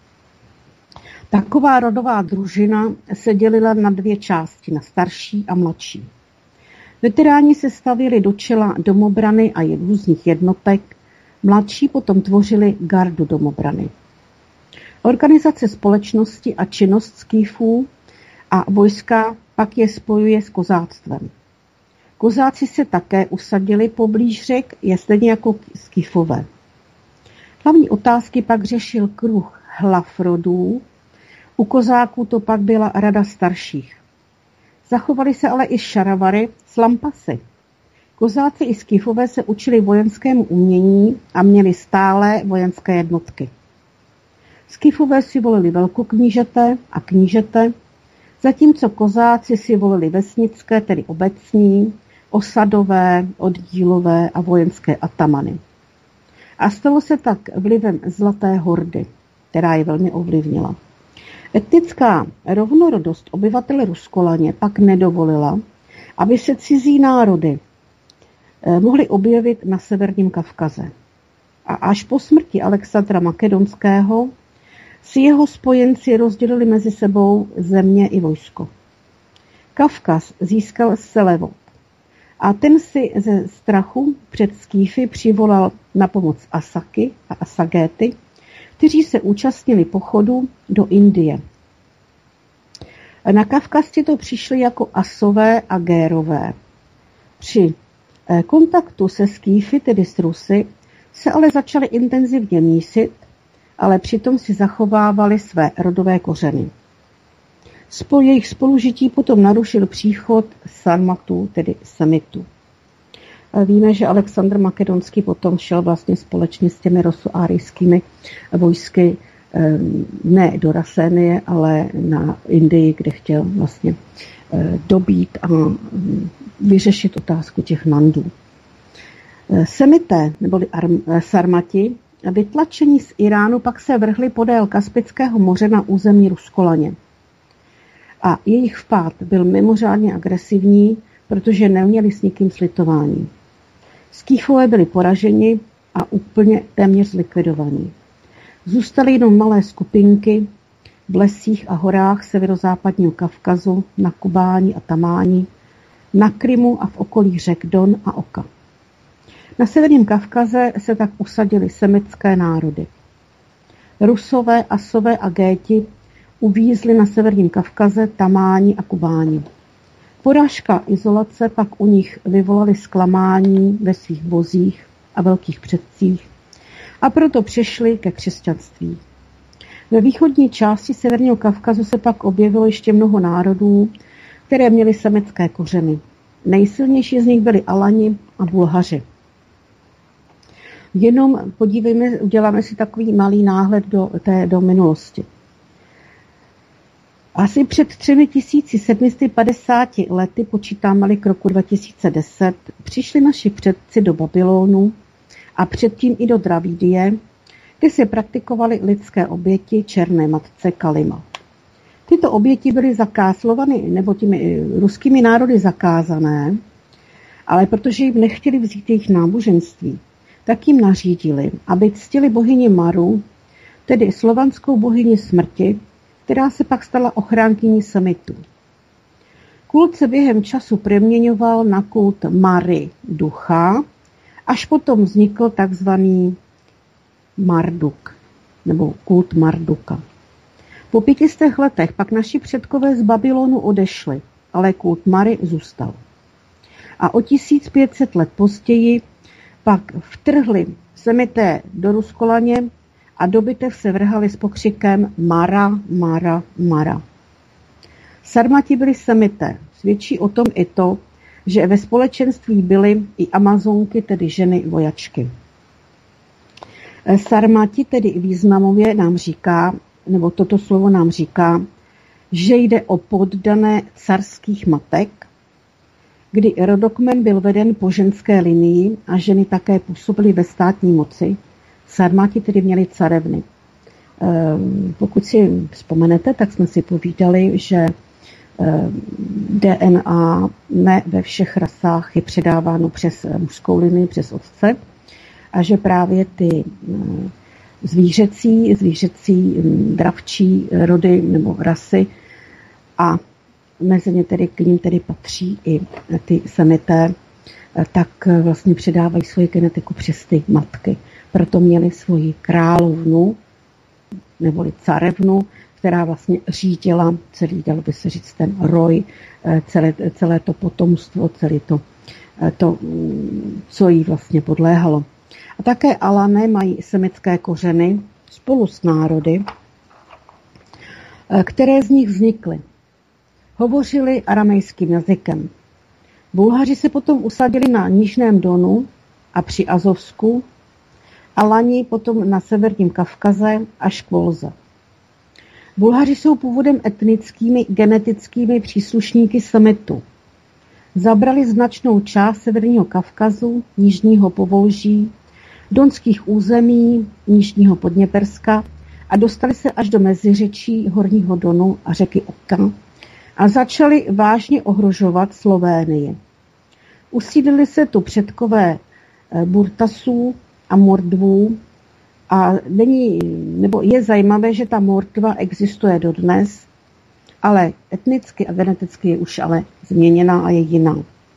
Speaker 3: Taková rodová družina se dělila na dvě části, na starší a mladší. Veteráni se stavěli do čela domobrany a různých jednotek, mladší potom tvořili gardu domobrany. Organizace společnosti a činnost Skýfů a vojska pak je spojuje s kozáctvem. Kozáci se také usadili poblíž řek, stejně jako Skýfové. Hlavní otázky pak řešil kruh hlav rodů, u kozáků to pak byla rada starších. Zachovaly se ale i šaravary s lampasy. Kozáci i Skýfové se učili vojenskému umění a měli stálé vojenské jednotky. Skýfové si volili velkoknížete a knížete, zatímco kozáci si volili vesnické, tedy obecní, osadové, oddílové a vojenské atamany. A stalo se tak vlivem Zlaté hordy, která je velmi ovlivnila. Etnická rovnorodost obyvatel Ruskolaně pak nedovolila, aby se cizí národy mohly objevit na Severním Kavkaze. A až po smrti Alexandra Makedonského si jeho spojenci rozdělili mezi sebou země i vojsko. Kavkaz získal Selevod a ten si ze strachu před Skýfy přivolal na pomoc Asaky a Asagéty, kteří se účastnili pochodu do Indie. Na Kavkaz to přišli jako Asové a Gérové. Při kontaktu se Skýfy, tedy s Rusy, se ale začali intenzivně mísit, ale přitom si zachovávali své rodové kořeny. Jejich spolužití potom narušil příchod Sarmatů, tedy Semitů. Víme, že Alexandr Makedonský potom šel vlastně společně s těmi rosoárijskými vojsky ne do Rasénie, ale na Indii, kde chtěl vlastně dobít a vyřešit otázku těch Nandů. Semité, neboli Sarmati, vytlačení z Iránu pak se vrhli podél Kaspického moře na území Ruskolaně. A jejich vpád byl mimořádně agresivní, protože neměli s nikým slitování. Skýfové byli poraženi a úplně téměř zlikvidovaní. Zůstaly jenom malé skupinky v lesích a horách severozápadního Kavkazu, na Kubáni a Tamáni, na Krymu a v okolí řek Don a Oka. Na severním Kavkaze se tak usadily semitské národy. Rusové, Asové a Géti uvízli na severním Kavkaze, Tamáni a Kubáni. Porážka a izolace pak u nich vyvolaly zklamání ve svých vozích a velkých předcích a proto přešli ke křesťanství. Ve východní části severního Kavkazu se pak objevilo ještě mnoho národů, které měly semitské kořeny. Nejsilnější z nich byli Alani a Bulhaři. Jenom uděláme si takový malý náhled do minulosti. Asi před 3750 lety, počítáme-li k roku 2010, přišli naši předci do Babylonu a předtím i do Dravídie, kde se praktikovaly lidské oběti černé matce Kalima. Tyto oběti byly zakázány, nebo těmi ruskými národy zakázané, ale protože jim nechtěli vzít jejich náboženství, tak jim nařídili, aby ctili bohyni Maru, tedy slovanskou bohyni smrti, která se pak stala ochránkyní Semitů. Kult se během času proměňoval na kult Mary, ducha, až potom vznikl takzvaný Marduk, nebo kult Marduka. Po 500 letech pak naši předkové z Babylonu odešli, ale kult Mary zůstal. A o 1500 let později pak vtrhli Semité do Ruskolaně a do bitev se vrhali s pokřikem Mara, Mara, Mara. Sarmati byli Semité. Svědčí o tom i to, že ve společenství byly i Amazonky, tedy ženy vojačky. Sarmati tedy významově nám říká, nebo toto slovo nám říká, že jde o poddané carských matek, kdy rodokmen byl veden po ženské linii a ženy také působily ve státní moci. Sarmati tedy měli carevny. Pokud si vzpomenete, tak jsme si povídali, že DNA ne ve všech rasách je předáváno přes mužskou linii, přes otce, a že právě ty zvířecí dravčí rody nebo rasy a mezi ně tedy k ním tedy patří i ty semité, tak vlastně předávají svoji genetiku přes ty matky. Proto měli svoji královnu, neboli carevnu, která vlastně řídila celý, dalo by se říct, ten roj, celé to potomstvo, celé to, co jí vlastně podléhalo. A také Alané mají semitské kořeny spolu s národy, které z nich vznikly. Hovořili aramejským jazykem. Bulhaři se potom usadili na Nižném Donu a při Azovsku, Alani potom na severním Kavkaze až k Volze. Bulhaři jsou původem etnickými, genetickými příslušníky Semitu. Zabrali značnou část severního Kavkazu, Jižního Povolží, donských území, Nižního Podněperska a dostali se až do Meziřečí, Horního Donu a řeky Oka a začali vážně ohrožovat Slovénii. Usídlili se tu předkové Burtasů a Mordvů a je zajímavé, že ta Mordva existuje dodnes, ale etnicky a geneticky je už ale změněná a je jiná.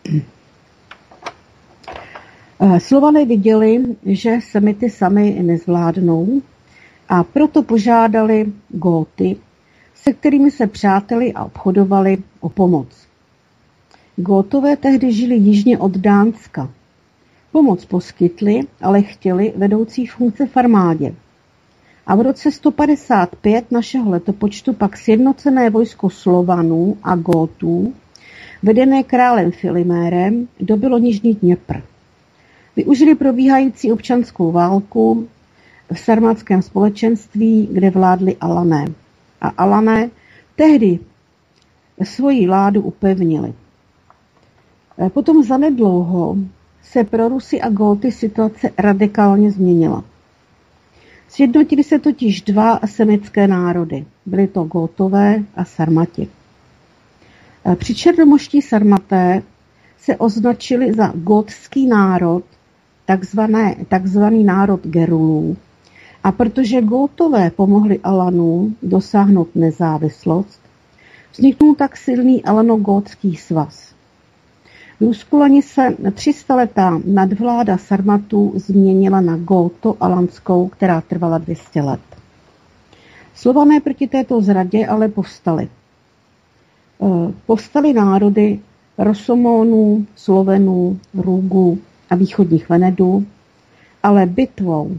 Speaker 3: Slované viděli, že Semity sami nezvládnou a proto požádali Góty, se kterými se přáteli a obchodovali, o pomoc. Gótové tehdy žili jižně od Dánska. Pomoc poskytli, ale chtěli vedoucí funkce v armádě. A v roce 155 našeho letopočtu pak sjednocené vojsko Slovanů a Gótů, vedené králem Filimérem, dobylo Nižný Dněpr. Využili probíhající občanskou válku v sarmátském společenství, kde vládli Alané. A Alané tehdy svoji vládu upevnili. Potom zanedlouho se pro Rusy a Góty situace radikálně změnila. Sjednotili se totiž dva semitské národy. Byly to Gótové a Sarmati. Při černomoští Sarmaté se označili za gótský národ, takzvaný národ Gerulů. A protože Gótové pomohli Alanům dosáhnout nezávislost, vzniknul tak silný Alano-gótský svaz. V Ruskulani se 300letá nadvláda Sarmatů změnila na Góto-alanskou, která trvala 200 let. Slované proti této zradě ale povstali. Povstaly národy Rosomónů, Slovenů, Růgů a východních Venedů, ale bitvu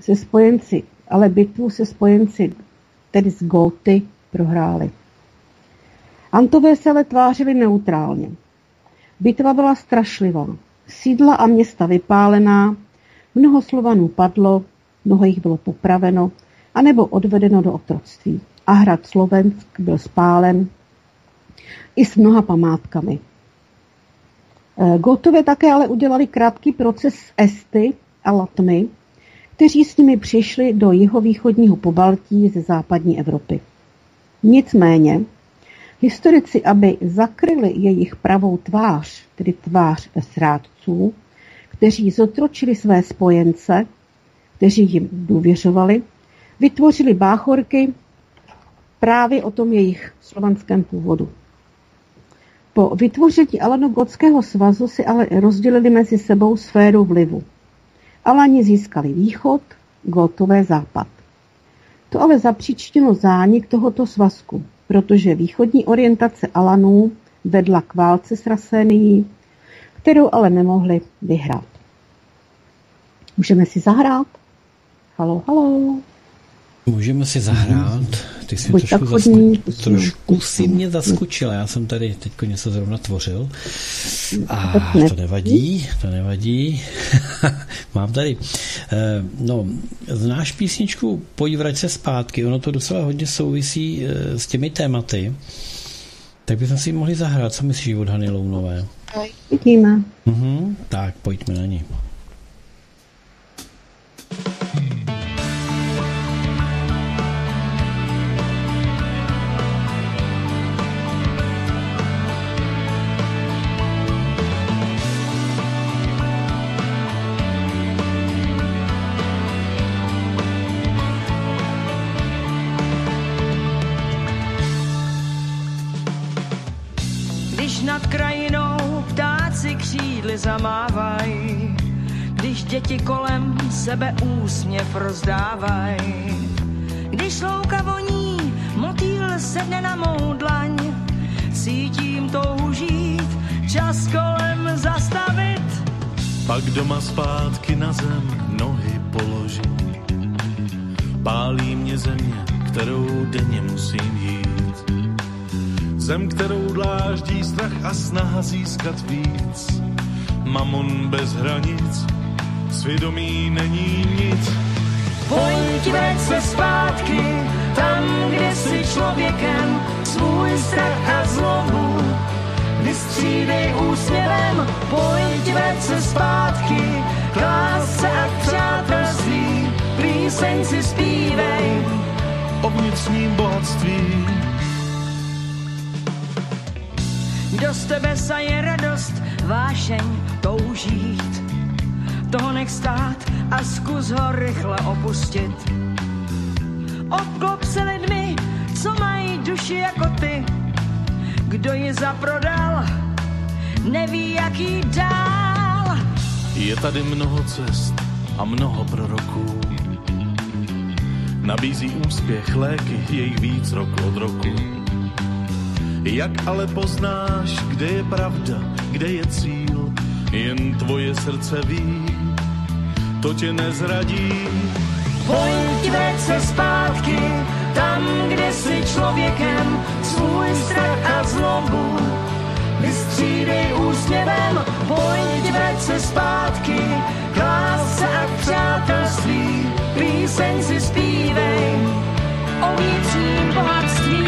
Speaker 3: se spojenci, tedy s Góty, prohráli. Antové se ale tvářili neutrálně. Bitva byla strašlivá. Sídla a města vypálená, mnoho Slovanů padlo, mnoho jich bylo popraveno, anebo odvedeno do otroctví. A hrad Slovensk byl spálen i s mnoha památkami. Gótové také ale udělali krátký proces s Esty a Latmy, kteří s nimi přišli do jihovýchodního Pobaltí ze západní Evropy. Nicméně, historici, aby zakryli jejich pravou tvář, tedy tvář srádců, kteří zotročili své spojence, kteří jim důvěřovali, vytvořili báchorky právě o tom jejich slovanském původu. Po vytvoření Alano-gotského svazu si ale rozdělili mezi sebou sféru vlivu. Alani získali východ, Gótové západ. To ale zapříčinilo zánik tohoto svazku, protože východní orientace Alanů vedla k válce s Rasénií, kterou ale nemohli vyhrát. Můžeme si zahrát? Halo, halo.
Speaker 2: Můžeme si zahrát. Ty jsi mě trošku si mě zaskočila. Já jsem tady teďko něco zrovna tvořil. A to nevadí. Mám tady. Znáš písničku Pojď vrať se zpátky. Ono to docela hodně souvisí s těmi tématy. Tak bychom si mohli zahrát. Co myslíš od Hany Lounové?
Speaker 3: Vidíme.
Speaker 2: Tak, pojďme na ní.
Speaker 4: Nad krajinou ptáci křídly zamávají, když děti kolem sebe úsměv rozdávají. Když louka voní, motýl sedne na mou dlaň, cítím touhu žít, čas kolem zastavit.
Speaker 5: Pak doma zpátky na zem nohy položím, pálí mě země, kterou denně musím jít. Zem, kterou dláždí strach a snaha získat víc. Mamon bez hranic, svědomí není nic.
Speaker 4: Pojď vrať se zpátky, tam, kde jsi člověkem, svůj strach a zlobu vystřídej úsměvem. Pojď vrať se zpátky, k lásce a k přátelství, píseň si zpívej
Speaker 5: o vnitřním bohatství.
Speaker 4: Kdo z tebe saje radost, vášeň toužít, toho nech stát a zkus ho rychle opustit. Obklop se lidmi, co mají duši jako ty. Kdo ji zaprodal, neví, jak jí dál.
Speaker 5: Je tady mnoho cest a mnoho proroků. Nabízí úspěch, léky, je jich víc rok od roku. Jak ale poznáš, kde je pravda, kde je cíl, jen tvoje srdce ví, to tě nezradí.
Speaker 4: Pojď, vrať se zpátky, tam, kde jsi člověkem, svůj strach a zlobu vystřídej úsměvem. Pojď, vrať se zpátky, k lásce a k přátelství, píseň si zpívej o vnitřním bohatství.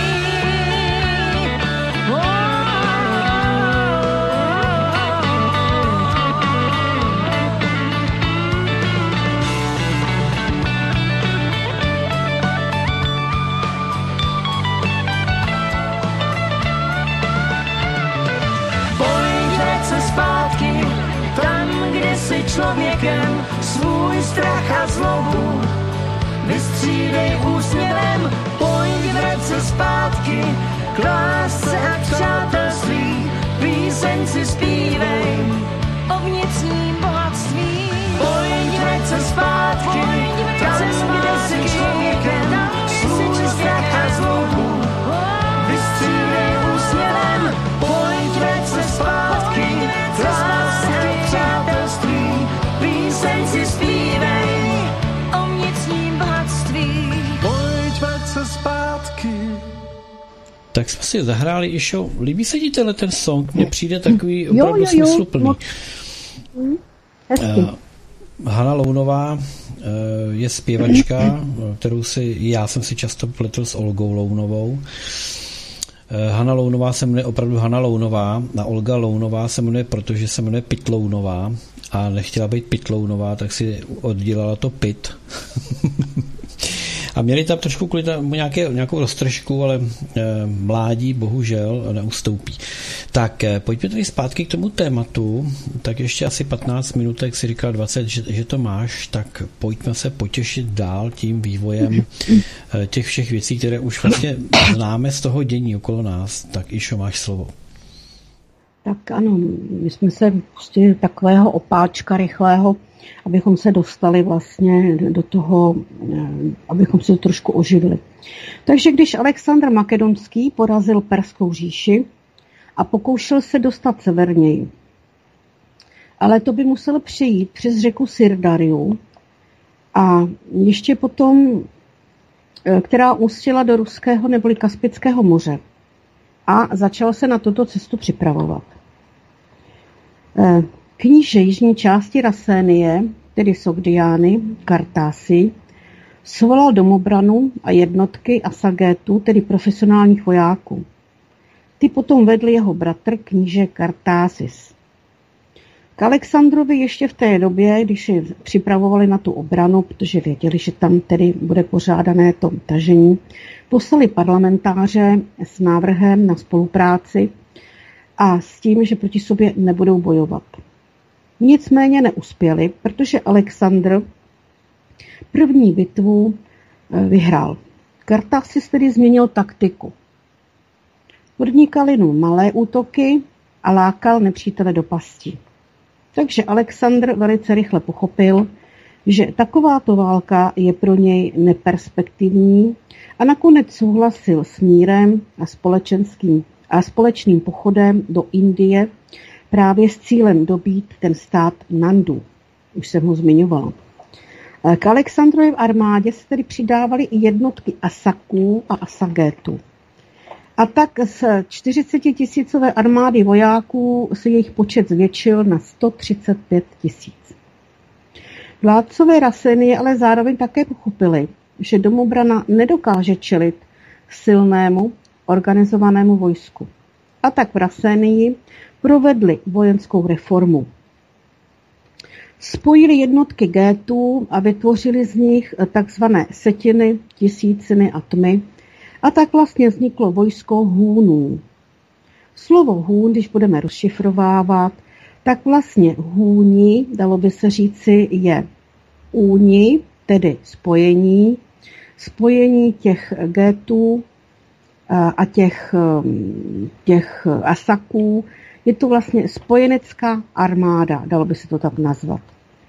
Speaker 4: Zpátky, tam, kde jsi člověkem, svůj strach a zlobu vystřídej úsměvem. Pojď, vrať se zpátky, k lásce a k přátelství, píseň si zpívej o vnitřním bohatství. Pojď, vrať se zpátky, tam, kde jsi člověkem, svůj strach a zlobu vystřídej úsměvem. Pojď, vrať se zpátky, lásce přátelství, píseň si zpívej o vnitřním bohatství. Pojď, vrať se zpátky.
Speaker 2: Tak jsme si zahráli i show. Líbí se ti ten song? Mně přijde takový opravdu smysluplný. Hana Lounová je zpěvačka, kterou já jsem si často pletl s Olgou Lounovou. Hana Lounová se jmenuje opravdu Hana Lounová a Olga Lounová se jmenuje, protože se jmenuje Pitlounová a nechtěla být Pitlounová, tak si oddělala to Pit. A měli tam trošku kvůli nějakou roztržku, ale mládí bohužel neustoupí. Tak pojďme tady zpátky k tomu tématu, tak ještě asi 15 minutek, si říkal 20, že to máš, tak pojďme se potěšit dál tím vývojem těch všech věcí, které už vlastně známe z toho dění okolo nás. Tak Išo, máš slovo.
Speaker 3: Tak ano, my jsme se pustili takového opáčka rychlého, abychom se dostali vlastně do toho, abychom se to trošku oživili. Takže když Alexandr Makedonský porazil Perskou říši a pokoušel se dostat severněji, ale to by musel přejít přes řeku Sırdariu a ještě potom, která ústila do Ruského neboli Kaspického moře, a začal se na tuto cestu připravovat. Kníže jižní části Rasénie, tedy Sogdiány, Kartásy, svolal domobranu a jednotky Asagétu, tedy profesionálních vojáků. Ty potom vedl jeho bratr kníže Kartásis. K Alexandrovi ještě v té době, když si připravovali na tu obranu, protože věděli, že tam tedy bude pořádané to tažení, poslali parlamentáře s návrhem na spolupráci a s tím, že proti sobě nebudou bojovat. Nicméně neuspěli, protože Alexandr první bitvu vyhrál. Kartásis tedy změnil taktiku. Podnikal jenom malé útoky a lákal nepřítele do pasti. Takže Alexandr velice rychle pochopil, že takováto válka je pro něj neperspektivní a nakonec souhlasil s mírem a společným pochodem do Indie právě s cílem dobít ten stát Nandu. Už jsem ho zmiňovala. K Alexandrově armádě se tedy přidávaly i jednotky Asaků a Asagétů. A tak z 40 000 armády vojáků se jejich počet zvětšil na 135 000. Vládcové Rasénie ale zároveň také pochopili, že domobrana nedokáže čelit silnému organizovanému vojsku. A tak v Rasénii provedli vojenskou reformu. Spojili jednotky Gétů a vytvořili z nich takzvané setiny, tisíciny a tmy, a tak vlastně vzniklo vojsko Hůnů. Slovo Hůn, když budeme rozšifrovávat, tak vlastně Hůni, dalo by se říci, je úni, tedy spojení těch Gétů a těch Asaků. Je to vlastně spojenecká armáda, dalo by se to tak nazvat.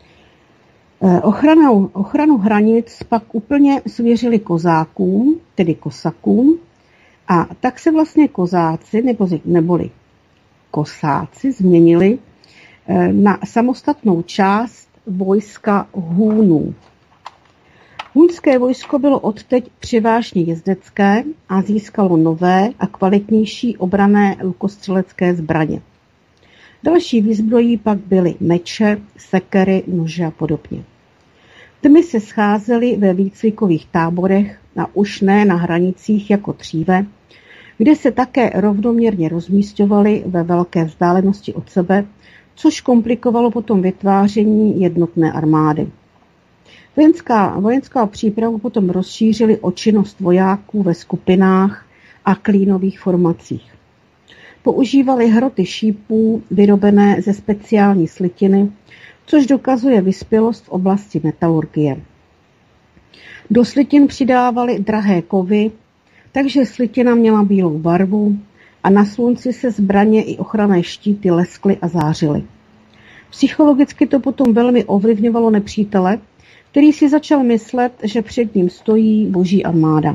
Speaker 3: Ochranu hranic pak úplně svěřili kozákům, tedy kosakům, a tak se vlastně kozáci neboli kosáci změnili na samostatnou část vojska Hůnů. Hunské vojsko bylo odteď převážně jezdecké a získalo nové a kvalitnější obranné lukostřelecké zbraně. Další výzbrojí pak byly meče, sekery, nože a podobně. Tmy se scházely ve výcvikových táborech a už ne na hranicích jako dříve, kde se také rovnoměrně rozmísťovaly ve velké vzdálenosti od sebe, což komplikovalo potom vytváření jednotné armády. Vojenská přípravu potom rozšířili o činnost vojáků ve skupinách a klínových formacích. Používali hroty šípů vyrobené ze speciální slitiny, což dokazuje vyspělost v oblasti metalurgie. Do slitin přidávali drahé kovy, takže slitina měla bílou barvu a na slunci se zbraně i ochranné štíty leskly a zářily. Psychologicky to potom velmi ovlivňovalo nepřítele, který si začal myslet, že před ním stojí boží armáda.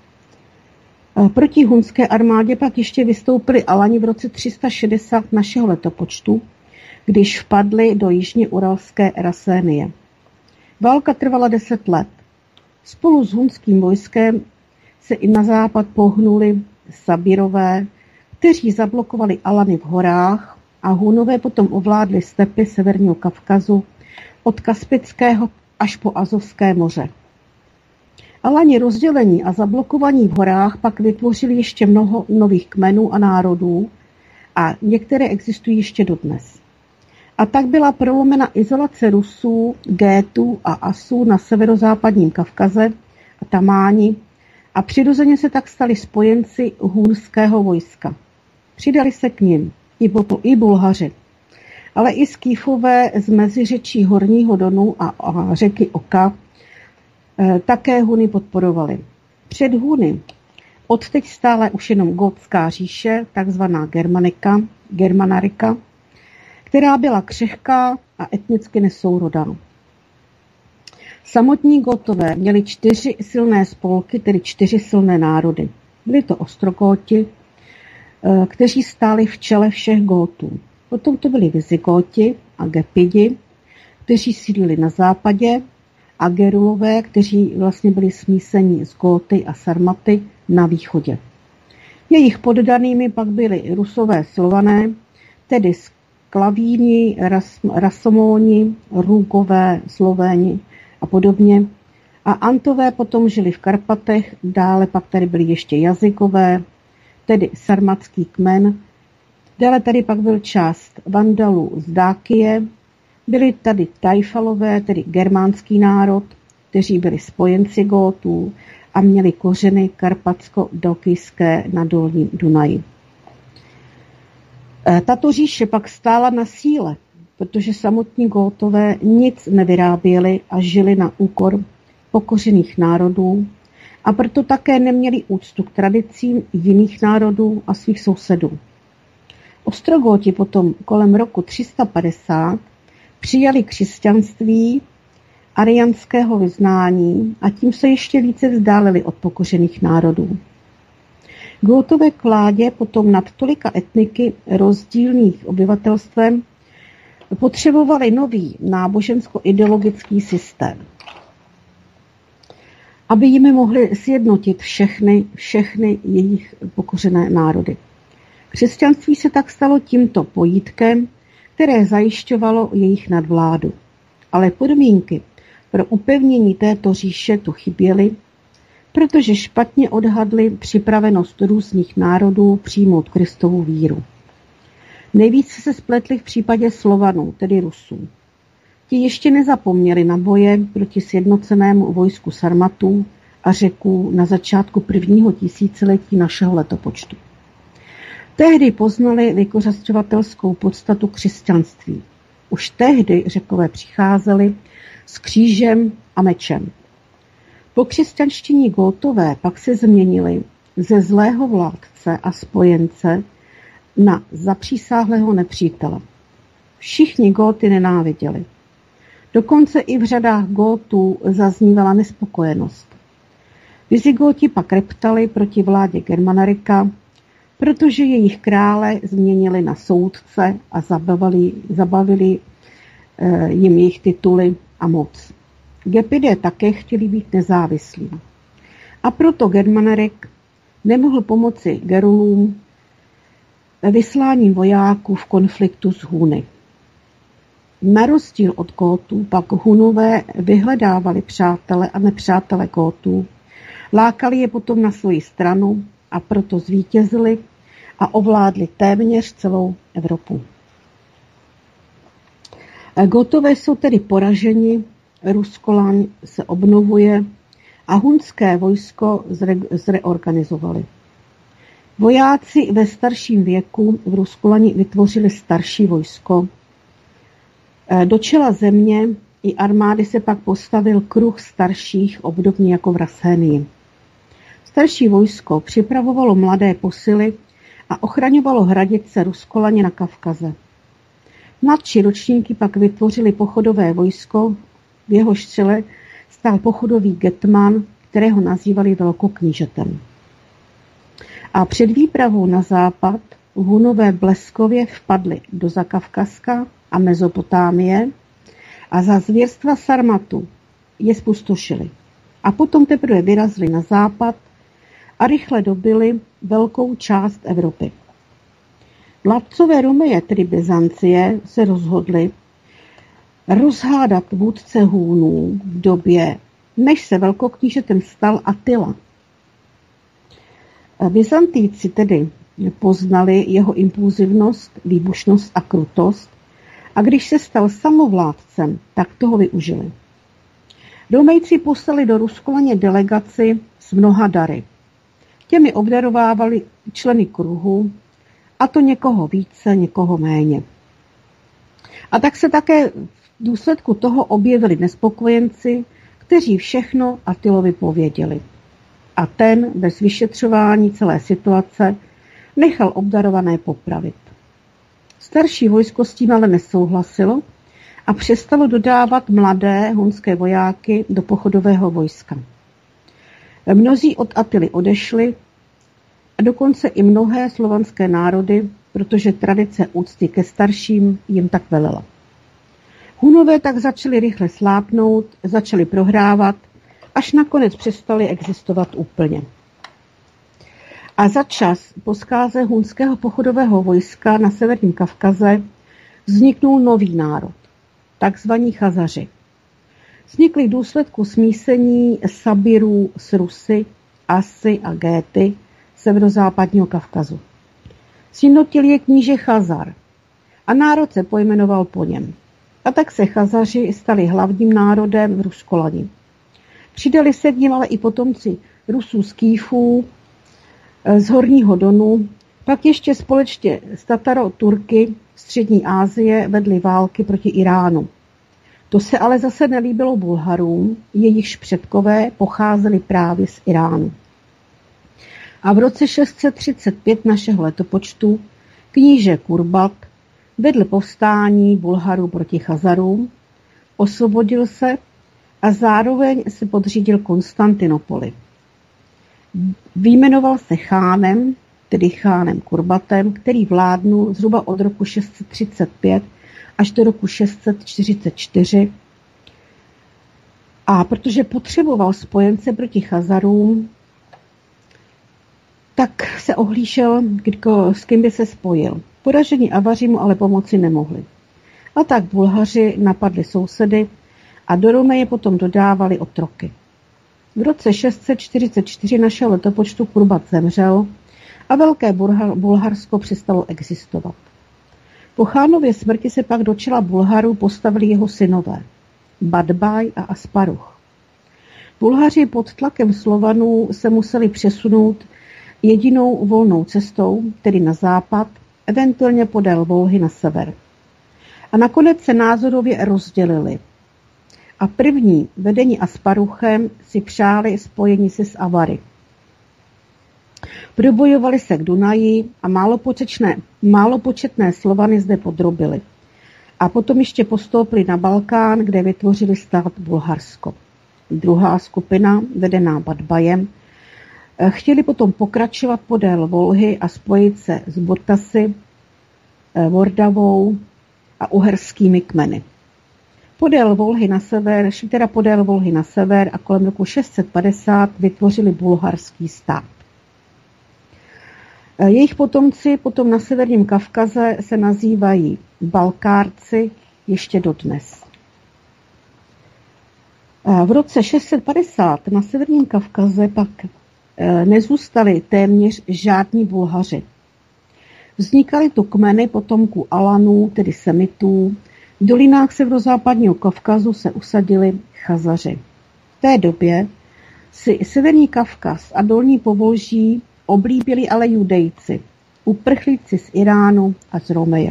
Speaker 3: Proti hunské armádě pak ještě vystoupili Alani v roce 360 našeho letopočtu, když vpadli do jižní uralské Rasénie. Válka trvala 10 let. Spolu s hunským vojskem se i na západ pohnuli Sabirové, kteří zablokovali Alany v horách a Hunové potom ovládli stepy severního Kavkazu od Kaspického až po Azovské moře. Alani rozdělení a zablokovaní v horách pak vytvořili ještě mnoho nových kmenů a národů a některé existují ještě dodnes. A tak byla prolomena izolace Rusů, Gétů a Asů na severozápadním Kavkaze a Tamáni a přirozeně se tak stali spojenci hunského vojska. Přidali se k nim i Bulhaři, ale i Skýfové z meziřečí Horního Donu a řeky Oka také Huny podporovali. Před Huny odteď stále už jenom Gótská říše, takzvaná Germanarika, která byla křehká a etnicky nesourodá. Samotní Gótové měli 4 silné spolky, tedy 4 silné národy. Byli to Ostrogóti, kteří stáli v čele všech Gótů. Potom to byli Vizigóti a Gepidi, kteří sídlili na západě, a Gerulové, kteří vlastně byli smísení z Góty a Sarmaty na východě. Jejich poddanými pak byli Rusové Slované, tedy Klavíni, Rasomóni, Růgové, Slovéni a podobně. A Antové potom žili v Karpatech, dále pak tady byli ještě Jazykové, tedy sarmatský kmen. Dále tady pak byl část Vandalů z Dákie, byli tady Tajfalové, tedy germánský národ, kteří byli spojenci Gótů a měli kořeny karpatsko-dokijské na dolním Dunaji. Tato říše pak stála na síle, protože samotní Gótové nic nevyráběli a žili na úkor pokořených národů a proto také neměli úctu k tradicím jiných národů a svých sousedů. Ostrogóti potom kolem roku 350 přijali křesťanství ariánského vyznání a tím se ještě více vzdálili od pokořených národů. Gótové k vládě potom nad tolika etniky rozdílných obyvatelstvem potřebovali nový nábožensko-ideologický systém, aby jimi mohli sjednotit všechny jejich pokořené národy. Křesťanství se tak stalo tímto pojítkem, které zajišťovalo jejich nadvládu. Ale podmínky pro upevnění této říše tu chyběly, protože špatně odhadli připravenost různých národů přijmout Kristovu víru. Nejvíce se spletli v případě Slovanů, tedy Rusů. Ti ještě nezapomněli na boje proti sjednocenému vojsku Sarmatů a Řeků na začátku 1. tisíciletí našeho letopočtu. Tehdy poznali vykořisťovatelskou podstatu křesťanství. Už tehdy Řekové přicházeli s křížem a mečem. Po křesťanštiní Gótové pak se změnili ze zlého vládce a spojence na zapřísáhlého nepřítele. Všichni Góty nenáviděli. Dokonce i v řadách Gótů zaznívala nespokojenost. Vizigóti pak reptali proti vládě Germanarika, protože jejich krále změnili na soudce a zabavili jim jejich tituly a moc. Gepidé také chtěli být nezávislí. A proto Germanerik nemohl pomoci Gerulům vysláním vojáků v konfliktu s Huny. Na rozdíl od Gótů pak Hunové vyhledávali přátele a nepřátele Gótů, lákali je potom na svoji stranu a proto zvítězili a ovládli téměř celou Evropu. Gótové jsou tedy poraženi, Ruskolaň se obnovuje a hunské vojsko zreorganizovali. Vojáci ve starším věku v Ruskolani vytvořili starší vojsko. Do čela země i armády se pak postavil kruh starších, obdobně jako v Rasénii. Starší vojsko připravovalo mladé posily a ochraňovalo hradice Ruskolaně na Kavkaze. Mladší ročníky pak vytvořili pochodové vojsko, v jehož čele stál pochodový getman, kterého nazývali velkoknížetem. A před výpravou na západ Hunové bleskově vpadli do Zakavkazska a Mezopotámie a za zvěrstva Sarmatu je zpustošili. A potom teprve vyrazili na západ a rychle dobyli velkou část Evropy. Vládcové Romeje, tedy Byzancie, se rozhodli rozhádat vůdce Hůnů v době, než se velkoknížetem stal Attila. Byzantijci tedy poznali jeho impulzivnost, výbušnost a krutost a když se stal samovládcem, tak toho využili. Romejci poslali do Ruskolaně delegaci s mnoha dary. Těmi obdarovávali členy kruhu, a to někoho více, někoho méně. A tak se také v důsledku toho objevili nespokojenci, kteří všechno Attilovi pověděli. A ten bez vyšetřování celé situace nechal obdarované popravit. Starší vojsko s tím ale nesouhlasilo a přestalo dodávat mladé hunské vojáky do pochodového vojska. Mnozí od Attily odešli a dokonce i mnohé slovanské národy, protože tradice úcty ke starším jim tak velela. Hunové tak začali rychle slápnout, začali prohrávat, až nakonec přestali existovat úplně. A za čas po zkáze hunského pochodového vojska na severním Kavkaze vzniknul nový národ, takzvaní Chazaři. Vznikli v důsledku smísení Sabirů s Rusy, Asy a Géty severozápadního Kavkazu. Sjednotil je kníže Chazar a národ se pojmenoval po něm. A tak se Chazaři stali hlavním národem v Ruskolani. Přidali se k nim ale i potomci Rusů z Kýfů, z Horního Donu, pak ještě společně s Tataro-Turky střední Asie vedli války proti Iránu. To se ale zase nelíbilo Bulharům, jejichž předkové pocházeli právě z Iránu. A v roce 635 našeho letopočtu kníže Kurbat vedl povstání Bulharů proti Chazarům, osvobodil se a zároveň se podřídil Konstantinopoli. Vyjmenoval se chánem, tedy chánem Kurbatem, který vládnul zhruba od roku 635 až do roku 644. A protože potřeboval spojence proti Chazarům, tak se ohlížel, s kým by se spojil. Poražení Avaři mu ale pomoci nemohli. A tak Bulhaři napadli sousedy a do Romeje potom dodávali otroky. V roce 644 našeho letopočtu Kurbat zemřel a Velké Bulharsko přestalo existovat. Po chánově smrti se pak do čela Bulharů postavili jeho synové, Badbaj a Asparuch. Bulhaři pod tlakem Slovanů se museli přesunout jedinou volnou cestou, tedy na západ, eventuálně podél Volhy na sever. A nakonec se názorově rozdělili. A první, vedení Asparuchem, si přáli spojení se s Avary. Probojovali se k Dunaji a málopočetné Slovany zde podrobili. A potom ještě postoupili na Balkán, kde vytvořili stát Bulharsko. Druhá skupina, vedená Badbajem, chtěli potom pokračovat podél Volhy a spojit se s Botasy, Mordavou a uherskými kmeny. šli teda podél Volhy na sever a kolem roku 650 vytvořili bulharský stát. Jejich potomci potom na severním Kavkaze se nazývají Balkárci ještě dodnes. V roce 650 na severním Kavkaze pak nezůstali téměř žádní Bulhaři. Vznikaly tu kmeny potomků Alanů, tedy Semitů. V dolinách severozápadního Kavkazu se usadili Chazaři. V té době si severní Kavkaz a dolní Povolží oblíbili ale Judejci, uprchlíci z Iránu a z Romeje.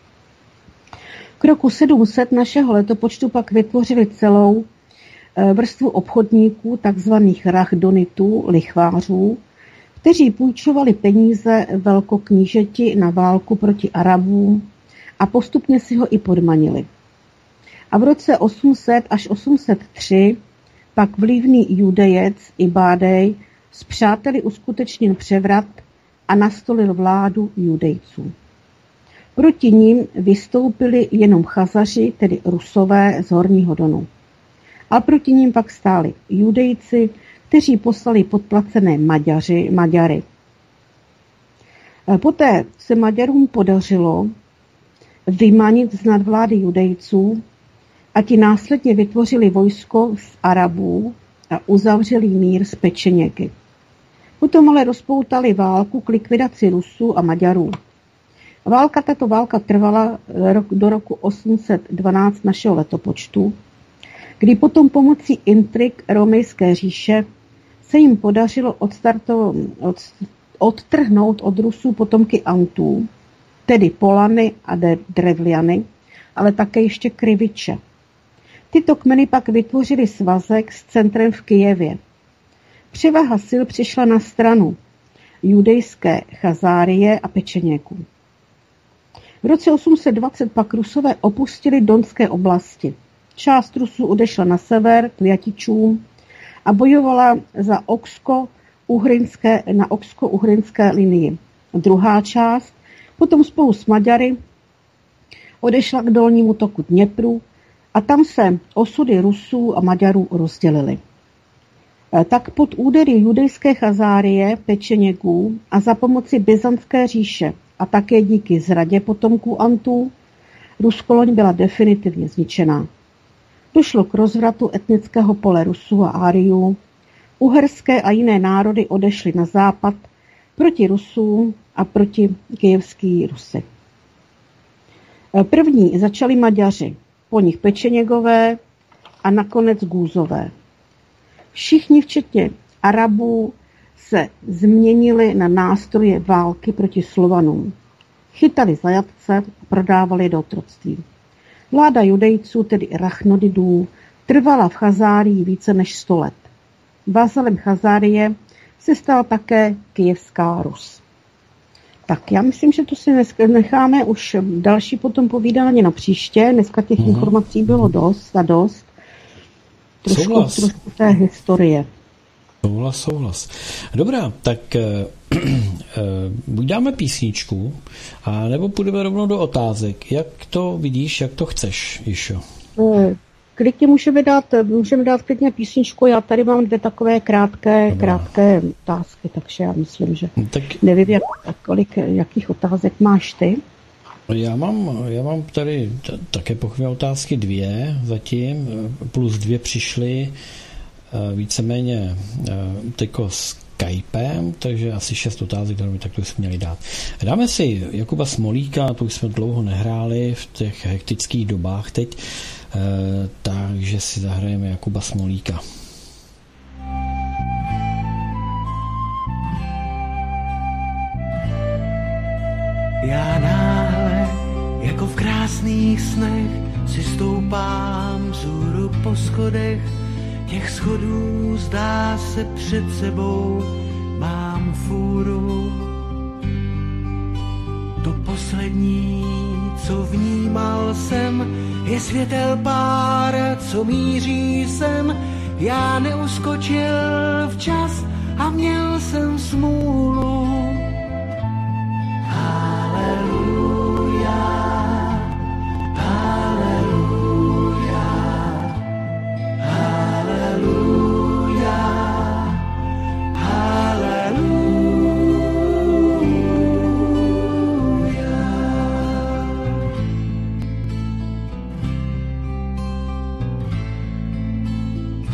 Speaker 3: K roku 700 našeho letopočtu pak vytvořili celou vrstvu obchodníků, takzvaných rahdonitů, lichvářů, kteří půjčovali peníze velkoknížeti na válku proti Arabům a postupně si ho i podmanili. A v roce 800 až 803 pak vlivný Judejec Ibádej s přáteli uskutečnil převrat a nastolil vládu Judejců. Proti ním vystoupili jenom Chazaři, tedy Rusové z Horního Donu. A proti ním pak stáli Judejci, kteří poslali podplacené Maďary. Poté se Maďarům podařilo vymanit z nadvlády Judejců a ti následně vytvořili vojsko z Arabů a uzavřeli mír s pečeněky. Potom ale rozpoutali válku k likvidaci Rusů a Maďarů. Tato válka trvala do roku 812 našeho letopočtu, kdy potom pomocí intrik Romejské říše se jim podařilo odtrhnout od Rusů potomky Antů, tedy Polany a Drevliany, ale také ještě Kriviče. Tyto kmeny pak vytvořily svazek s centrem v Kyjevě. Převaha sil přišla na stranu judejské Chazárie a Pečeněků. V roce 820 pak Rusové opustili Donské oblasti. Část Rusů odešla na sever k Jatičům a bojovala za oksko-uhrinské linii. Druhá část potom spolu s Maďary odešla k dolnímu toku Dněpru a tam se osudy Rusů a Maďarů rozdělily. Tak pod údery judejské Chazárie, Pečeněků a za pomoci Byzantské říše a také díky zradě potomků Antů Ruskoloň byla definitivně zničená. Došlo k rozvratu etnického pole Rusů a Áriů. Uherské a jiné národy odešly na západ proti Rusům a proti kyjevský Rusy. První začali Maďaři, po nich Pečeněgové a nakonec Gůzové. Všichni, včetně Arabů, se změnili na nástroje války proti Slovanům. Chytali zajatce a prodávali do otroctví. Vláda Judejců, tedy Rachnodidů, trvala v Chazárii více než 100 let. Vazalem Chazárie se stala také Kyjevská Rus. Tak já myslím, že to si necháme už další potom povídání na příště. Dneska těch informací bylo dost. Trošku té historie.
Speaker 2: Souhlas. Dobrá, tak buď dáme písničku, a nebo půjdeme rovnou do otázek. Jak to vidíš, jak to chceš, Jišo?
Speaker 3: Klidně můžeme dát klidně písničku. Já tady mám 2 takové krátké otázky, takže já myslím, že tak nevím, jakých otázek máš ty.
Speaker 2: Já mám tady také pochopné otázky 2 zatím, plus 2 přišly víceméně teďko Skypem, takže asi 6 otázek, které tak to jsme měli dát. Dáme si Jakuba Smolíka, to už jsme dlouho nehráli v těch hektických dobách teď, takže si zahrajeme Jakuba Smolíka.
Speaker 6: Já náhle, jako v krásných snech, si stoupám vzhůru po schodech. Těch schodů zdá se před sebou mám fůru. To poslední, co vnímal jsem, je světel pár, co míří sem. Já neuskočil včas a měl jsem smůlu. Haleluja, haleluja.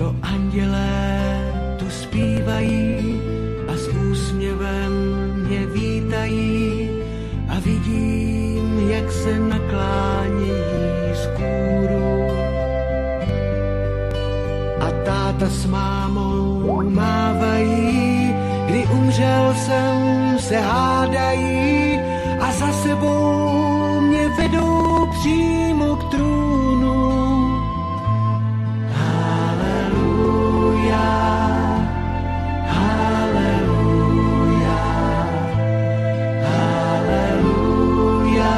Speaker 6: jako andělé tu zpívají a s úsměvem mě vítají a vidím, jak se naklánějí z kůru. A táta s mámou mávají, kdy umřel jsem, se hádají a za sebou mě vedou přímo k trůnu. Haleluja, haleluja, haleluja,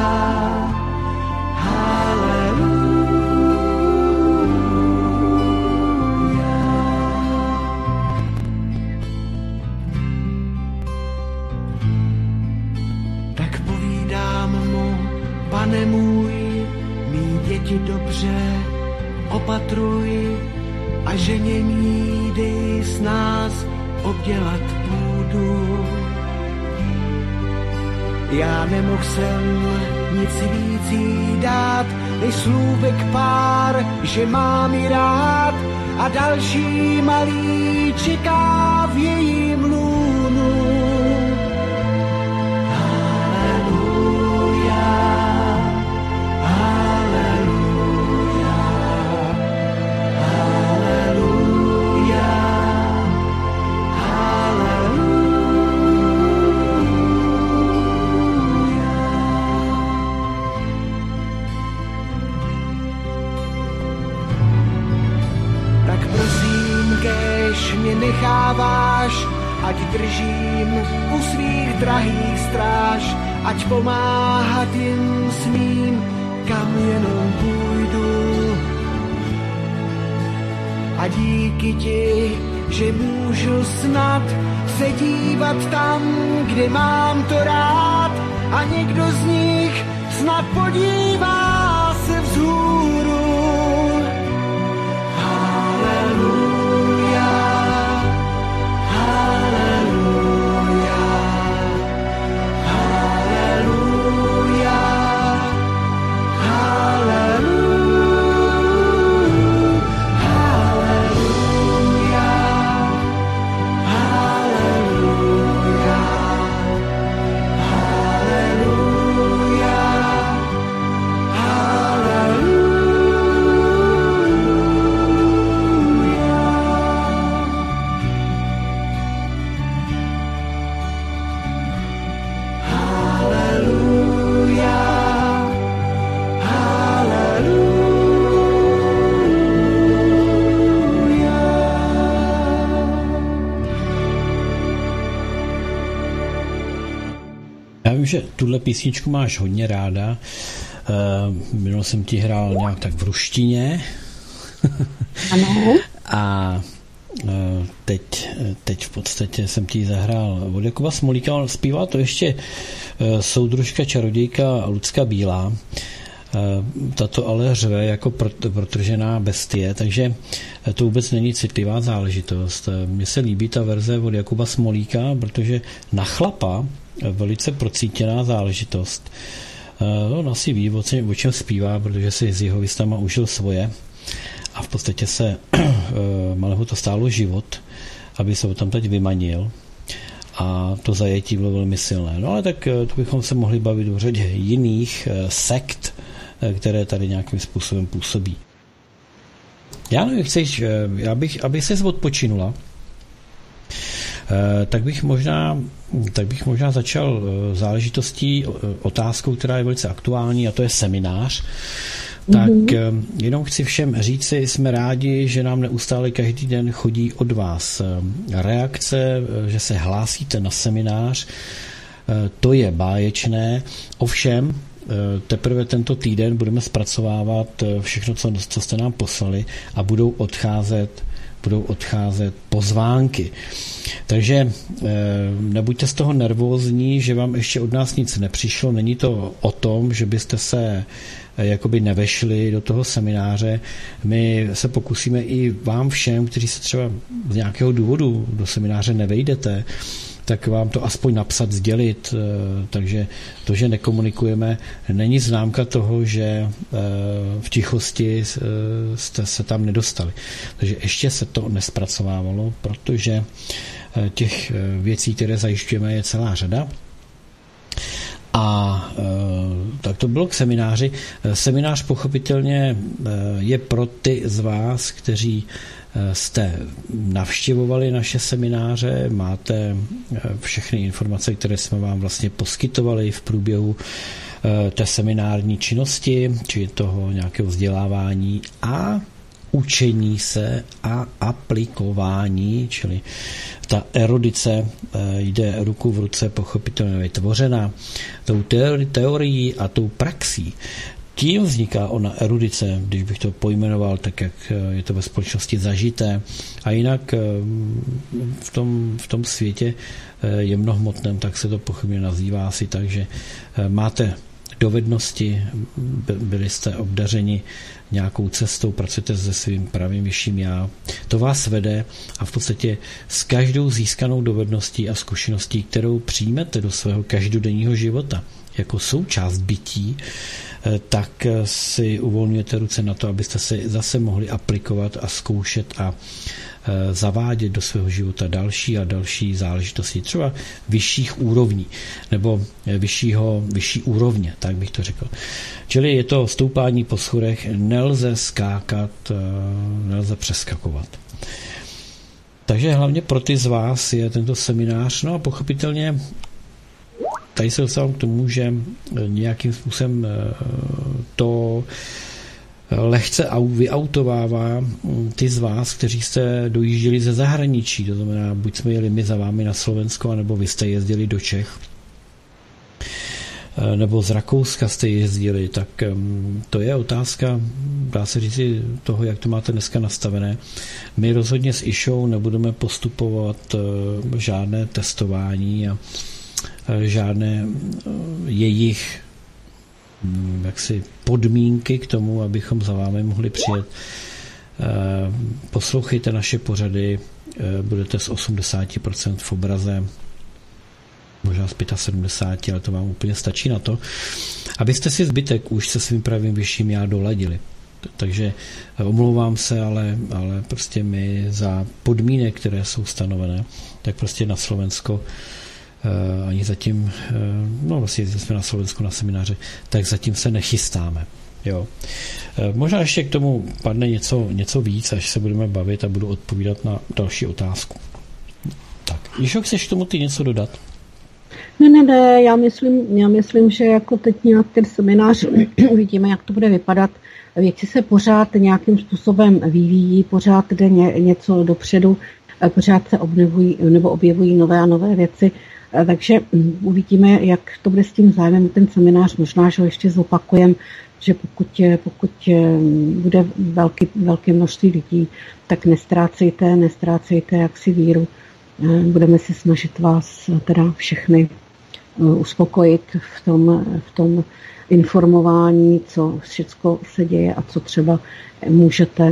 Speaker 6: haleluja. Tak povídám mu, Pane můj, mý děti dobře opatruj a ženě mý dej s nás obdělat půdu. Já nemohl jsem nic víc jí dát, než slůvek pár, že mám ji rád a další malý čeká v jejím lůnu. Haleluja, haleluja, haleluja, haleluja. Tak prosím, kéž mě necháváš, ať držím u svých drahých stráž, ať pomáhat jim smím, kam jenom půjdu. A díky ti, že můžu snad se dívat tam, kde mám to rád, a někdo z nich snad podívá se vzhůru. Haleluja, haleluja, haleluja, haleluja, haleluja, haleluja,
Speaker 2: Já vím, že tuhle písničku máš hodně ráda. Minul jsem ti hrál nějak tak v ruštině.
Speaker 3: Ano.
Speaker 2: A teď v podstatě jsem ti zahrál od Jakuba Smolíka. On zpívá to ještě soudružka čarodějka Lucka Bílá. Tato ale řve jako protržená bestie, takže to vůbec není citlivá záležitost. Mně se líbí ta verze od Jakuba Smolíka, protože na chlapa velice procítěná záležitost. On asi ví, o čem zpívá, protože si s jeho vystama užil svoje a v podstatě se malého to stálo život, aby se ho tam teď vymanil, a to zajetí bylo velmi silné. No ale tak to bychom se mohli bavit o řadě jiných sekt, které tady nějakým způsobem působí. Já nevím, chceš, aby ses odpočinula, tak bych možná začal záležitostí, otázkou, která je velice aktuální, a to je seminář. Tak jenom chci všem říci, jsme rádi, že nám neustále každý den chodí od vás reakce, že se hlásíte na seminář. To je báječné. Ovšem, teprve tento týden budeme zpracovávat všechno, co jste nám poslali, a budou odcházet pozvánky. Takže nebuďte z toho nervózní, že vám ještě od nás nic nepřišlo. Není to o tom, že byste se jakoby nevešli do toho semináře. My se pokusíme i vám všem, kteří se třeba z nějakého důvodu do semináře nevejdete, tak vám to aspoň napsat, sdělit. Takže to, že nekomunikujeme, není známka toho, že v tichosti jste se tam nedostali. Takže ještě se to nespracovávalo, protože těch věcí, které zajišťujeme, je celá řada. A tak to bylo k semináři. Seminář pochopitelně je pro ty z vás, kteří jste navštěvovali naše semináře, máte všechny informace, které jsme vám vlastně poskytovali v průběhu té seminární činnosti, či toho nějakého vzdělávání a učení se a aplikování, čili ta erudice jde ruku v ruce pochopitelně vytvořena tou teorií a tou praxí. Tím vzniká ona erudice, když bych to pojmenoval tak, jak je to ve společnosti zažité. A jinak v tom světě jemnohmotném, tak se to pochopně nazývá asi tak, že máte dovednosti, byli jste obdařeni nějakou cestou, pracujete se svým pravým vyšším já. To vás vede a v podstatě s každou získanou dovedností a zkušeností, kterou přijmete do svého každodenního života jako součást bytí, tak si uvolňujete ruce na to, abyste si zase mohli aplikovat a zkoušet a zavádět do svého života další a další záležitosti, třeba vyšších úrovní, nebo vyšší úrovně, tak bych to řekl. Čili je to stoupání po schodech, nelze skákat, nelze přeskakovat. Takže hlavně pro ty z vás je tento seminář, no a pochopitelně tady se dostávám k tomu, že nějakým způsobem to lehce vyautovává ty z vás, kteří jste dojížděli ze zahraničí, to znamená, buď jsme jeli my za vámi na Slovensko, anebo vy jste jezdili do Čech, nebo z Rakouska jste jezdili, tak to je otázka, dá se říct toho, jak to máte dneska nastavené. My rozhodně s Išou nebudeme postupovat žádné testování a žádné jejich jaksi podmínky k tomu, abychom za vámi mohli přijet. Poslouchejte naše pořady, budete z 80% v obraze, možná z 75%, ale to vám úplně stačí na to, abyste si zbytek už se svým pravým vyšším já doladili. Takže omlouvám se, ale prostě my za podmínek, které jsou stanovené, tak prostě na Slovensko ani zatím, no vlastně jsme na Slovensku na semináře, tak zatím se nechystáme. Jo. Možná ještě k tomu padne něco víc, až se budeme bavit a budu odpovídat na další otázku. Tak, Jišo, chceš k tomu ty něco dodat?
Speaker 3: Ne, já myslím, že jako teď nějak ten seminář uvidíme, jak to bude vypadat. Věci se pořád nějakým způsobem vyvíjí, pořád jde něco dopředu, pořád se objevují nové a nové věci. Takže uvidíme, jak to bude s tím zájmem ten seminář. Možná, že ho ještě zopakujeme, že pokud bude velké množství lidí, tak nestrácejte jaksi víru. Budeme se snažit vás teda všechny uspokojit v tom informování, co všechno se děje a co třeba můžete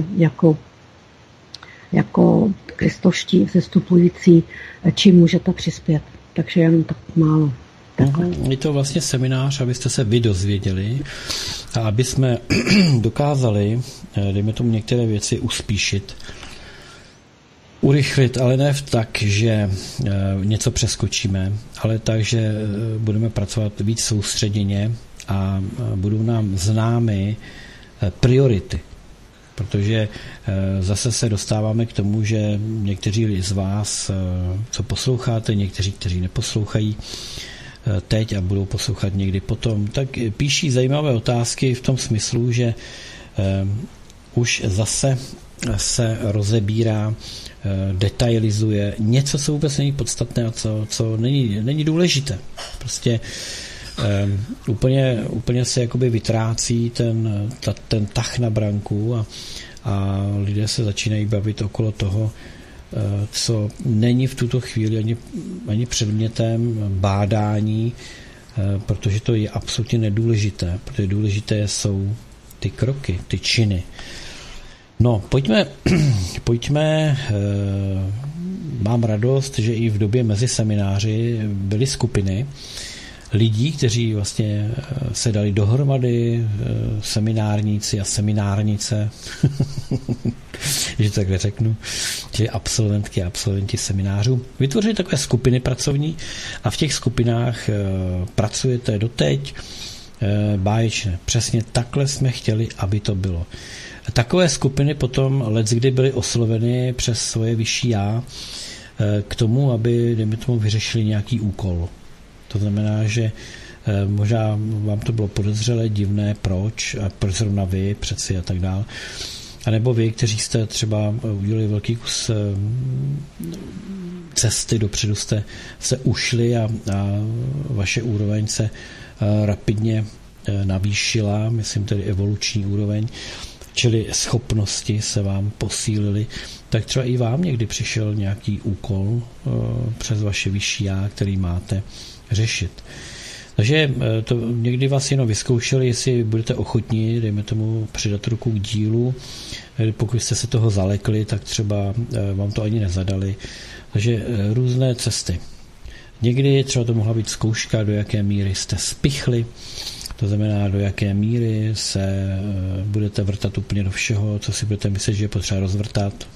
Speaker 3: jako kristoští vzestupující, čím můžete přispět. Takže jenom tak málo.
Speaker 2: Je to vlastně seminář, abyste se vy dozvěděli a aby jsme dokázali, dejme tomu některé věci uspíšit, urychlit, ale ne tak, že něco přeskočíme, ale tak, že budeme pracovat víc soustředěně a budou nám známy priority. Protože zase se dostáváme k tomu, že někteří z vás, co posloucháte, někteří, kteří neposlouchají teď a budou poslouchat někdy potom, tak píší zajímavé otázky v tom smyslu, že už zase se rozebírá, detailizuje něco, co vůbec není podstatné a co není důležité. Prostě úplně se jakoby vytrácí ten tah na branku a lidé se začínají bavit okolo toho, co není v tuto chvíli ani předmětem bádání, protože to je absolutně nedůležité, protože důležité jsou ty kroky, ty činy. No, pojďme mám radost, že i v době mezi semináři byly skupiny lidí, kteří vlastně se dali dohromady, seminárníci a seminárnice, že takhle řeknu, že absolventky a absolventi seminářů, vytvořili takové skupiny pracovní a v těch skupinách pracujete doteď báječně. Přesně takhle jsme chtěli, aby to bylo. Takové skupiny potom leckdy byly osloveny přes svoje vyšší já k tomu, aby, dejme tomu, vyřešili nějaký úkol. To znamená, že možná vám to bylo podezřelé, divné, proč, a proč zrovna vy, přeci a tak dál. A nebo vy, kteří jste třeba udělali velký kus cesty, dopředu jste se ušli a vaše úroveň se rapidně navýšila, myslím tedy evoluční úroveň, čili schopnosti se vám posílily, tak třeba i vám někdy přišel nějaký úkol přes vaše vyšší já, který máte řešit. Takže to někdy vás jenom vyzkoušeli, jestli budete ochotní, dejme tomu, přidat ruku k dílu. Pokud jste se toho zalekli, tak třeba vám to ani nezadali. Takže různé cesty. Někdy třeba to mohla být zkouška, do jaké míry jste spichli, to znamená, do jaké míry se budete vrtat úplně do všeho, co si budete myslet, že je potřeba rozvrtat.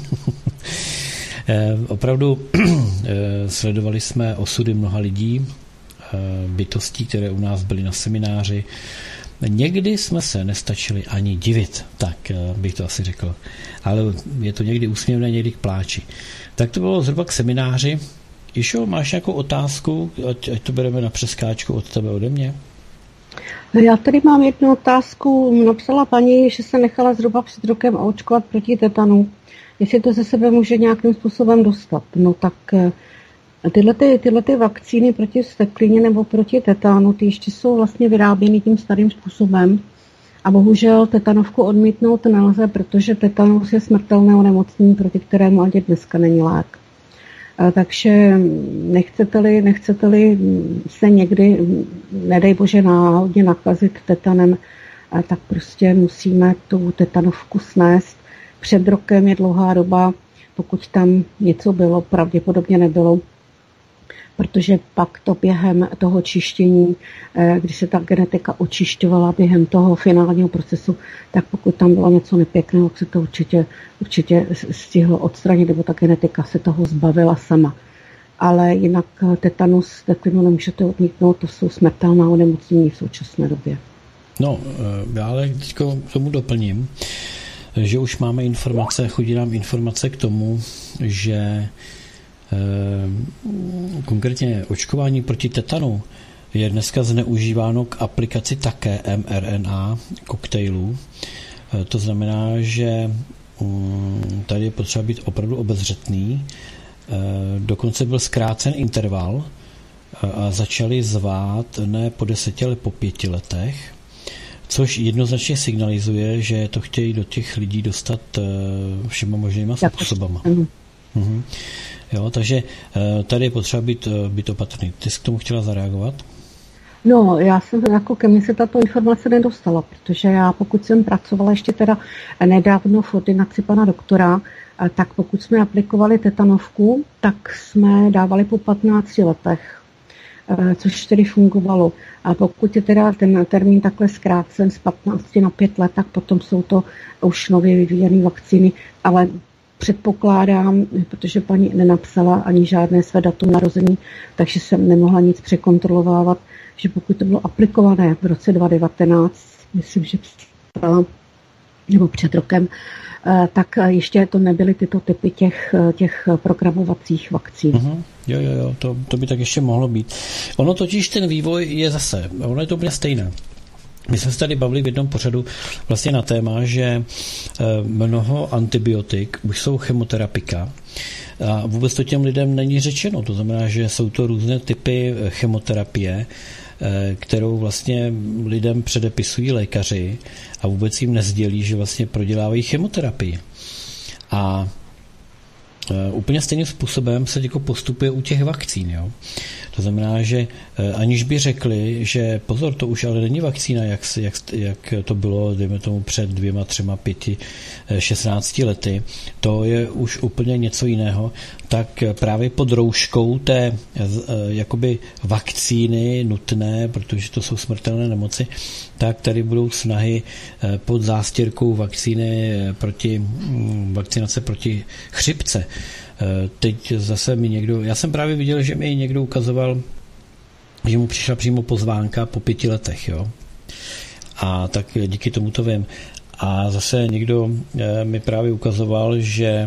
Speaker 2: Opravdu sledovali jsme osudy mnoha lidí, bytostí, které u nás byly na semináři. Někdy jsme se nestačili ani divit, tak bych to asi řekl. Ale je to někdy úsměvné, někdy k pláči. Tak to bylo zhruba k semináři. Išo, máš nějakou otázku, ať to bereme na přeskáčku od tebe, ode mě?
Speaker 3: Já tady mám jednu otázku. Napsala paní, že se nechala zhruba před rokem očkovat proti tetanu. Jestli to ze sebe může nějakým způsobem dostat. No tak tyhle vakcíny proti vzteklině nebo proti tetánu, ty ještě jsou vlastně vyráběny tím starým způsobem. A bohužel tetanovku odmítnout nelze, protože tetanus je smrtelné onemocnění, proti kterému ani dneska není lék. Takže nechcete-li se někdy, nedej bože, náhodně nakazit tetanem, tak prostě musíme tu tetanovku snést. Před rokem je dlouhá doba, pokud tam něco bylo, pravděpodobně nebylo, protože pak to během toho čištění, když se ta genetika očišťovala během toho finálního procesu, tak pokud tam bylo něco nepěkného, tak se to určitě stihlo odstranit, nebo ta genetika se toho zbavila sama. Ale jinak tetanus, teklinu nemůžete odmítnout, to jsou smrtelná onemocnění v současné době.
Speaker 2: No, já ale teď k tomu doplním, že už máme informace, chodí nám informace k tomu, že konkrétně očkování proti tetanu je dneska zneužíváno k aplikaci také mRNA koktejlů. To znamená, že tady je potřeba být opravdu obezřetný. Dokonce byl zkrácen interval a začali zvát ne po 10, ale po 5 letech, což jednoznačně signalizuje, že to chtějí do těch lidí dostat všema možnýma způsobama. Mhm. Jo, takže tady je potřeba být opatrný. Ty jsi k tomu chtěla zareagovat?
Speaker 3: No, já jsem ke mně se tato informace nedostala, protože já, pokud jsem pracovala ještě teda nedávno v ordinaci pana doktora, tak pokud jsme aplikovali tetanovku, tak jsme dávali po 15 letech, což tedy fungovalo. A pokud je teda ten termín takhle zkrácen z 15 na 5 let, tak potom jsou to už nově vyvíjené vakcíny, ale předpokládám, protože paní nenapsala ani žádné své datum narození, takže jsem nemohla nic překontrolovávat, že pokud to bylo aplikované v roce 2019, myslím, že nebo před rokem, tak ještě to nebyly tyto typy těch programovacích vakcín.
Speaker 2: Jo, to by tak ještě mohlo být. Ono totiž ten vývoj je zase, ono je to úplně stejné. My jsme se tady bavili v jednom pořadu vlastně na téma, že mnoho antibiotik už jsou chemoterapika a vůbec to těm lidem není řečeno. To znamená, že jsou to různé typy chemoterapie, kterou vlastně lidem předepisují lékaři a vůbec jim nesdělí, že vlastně prodělávají chemoterapii. A úplně stejným způsobem se jako postupuje u těch vakcín. Jo? To znamená, že aniž by řekli, že pozor, to už ale není vakcína, jak to bylo, dejme tomu, před 2, 3, 5, 16 lety, to je už úplně něco jiného, tak právě pod rouškou té jakoby vakcíny nutné, protože to jsou smrtelné nemoci, tak tady budou snahy pod zástěrkou vakcinace proti chřipce. Teď zase mi někdo, já jsem právě viděl, že mi někdo ukazoval, že mu přišla přímo pozvánka po 5 letech, jo. A tak díky tomu to vím. A zase někdo mi právě ukazoval, že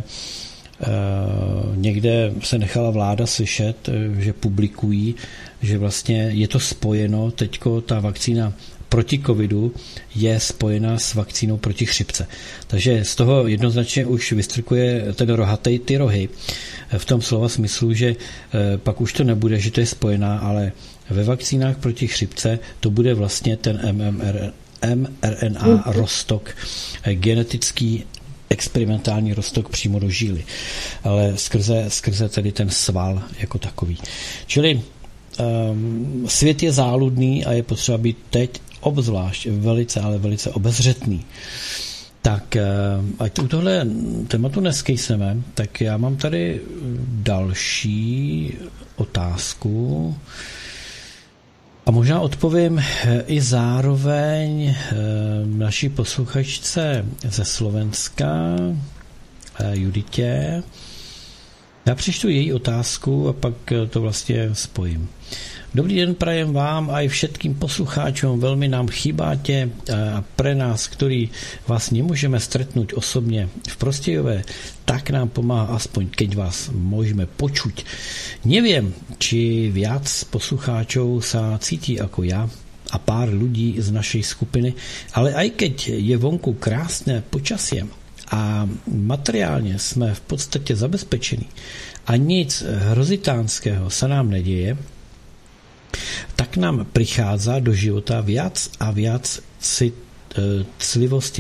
Speaker 2: někde se nechala vláda slyšet, že publikují, že vlastně je to spojeno, teďko ta vakcína proti covidu je spojena s vakcínou proti chřipce. Takže z toho jednoznačně už vystrkuje ten rohatej ty rohy v tom slova smyslu, že pak už to nebude, že to je spojená, ale ve vakcínách proti chřipce to bude vlastně ten mRNA roztok, genetický experimentální roztok přímo do žíly, ale skrze tedy ten sval jako takový. Čili svět je záludný a je potřeba být teď obzvlášť velice, ale velice obezřetný. Tak ať u tohle tématu neskejseme, tak já mám tady další otázku a možná odpovím i zároveň naší posluchačce ze Slovenska, Juditě. Já přečtu její otázku a pak to vlastně spojím. Dobrý den prajem vám a i všetkým poslucháčom, veľmi nám chýbáte a pre nás, ktorí vás nemôžeme stretnúť osobne v Prostejove, tak nám pomáha aspoň, keď vás môžeme počuť. Neviem, či viac poslucháčov sa cíti ako ja a pár ľudí z našej skupiny, ale aj keď je vonku krásne počasie a materiálne sme v podstate zabezpečení a nic hrozitánského sa nám nedieje, tak nám prichádza do života viac a viac citlivosti,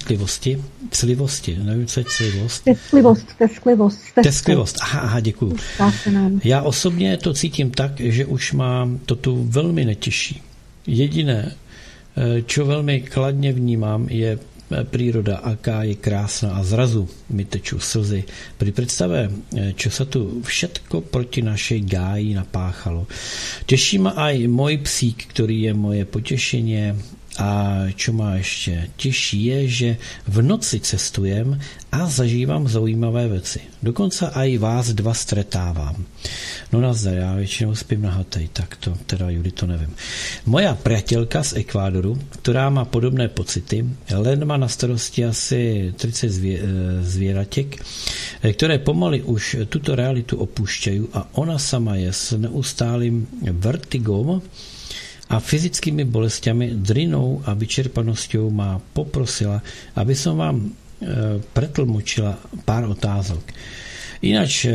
Speaker 2: nevím, co je citlivost. Tesklivost, aha, děkuju. Já osobně to cítím tak, že už mám to tu velmi netěší. Jediné, čo veľmi kladne vnímam, je príroda, aká je krásna a zrazu mi tečú slzy pri predstave, čo sa tu všetko proti našej gáji napáchalo. Teší ma aj môj psík, ktorý je moje potešenie, a čo ma ešte teší je, že v noci cestujem a zažívam zaujímavé veci. Dokonca aj vás dva stretávam. No nazdar, ja väčšinou spím na hatej, tak to teda Judy to neviem. Moja priateľka z Ekvádoru, ktorá má podobné pocity, len má na starosti asi 30 zvieratek, ktoré pomaly už túto realitu opúšťajú a ona sama je s neustálým vertigom a fyzickými bolestiami, drinou a vyčerpanosťou ma poprosila, aby som vám pretlmočila pár otázok. Ináč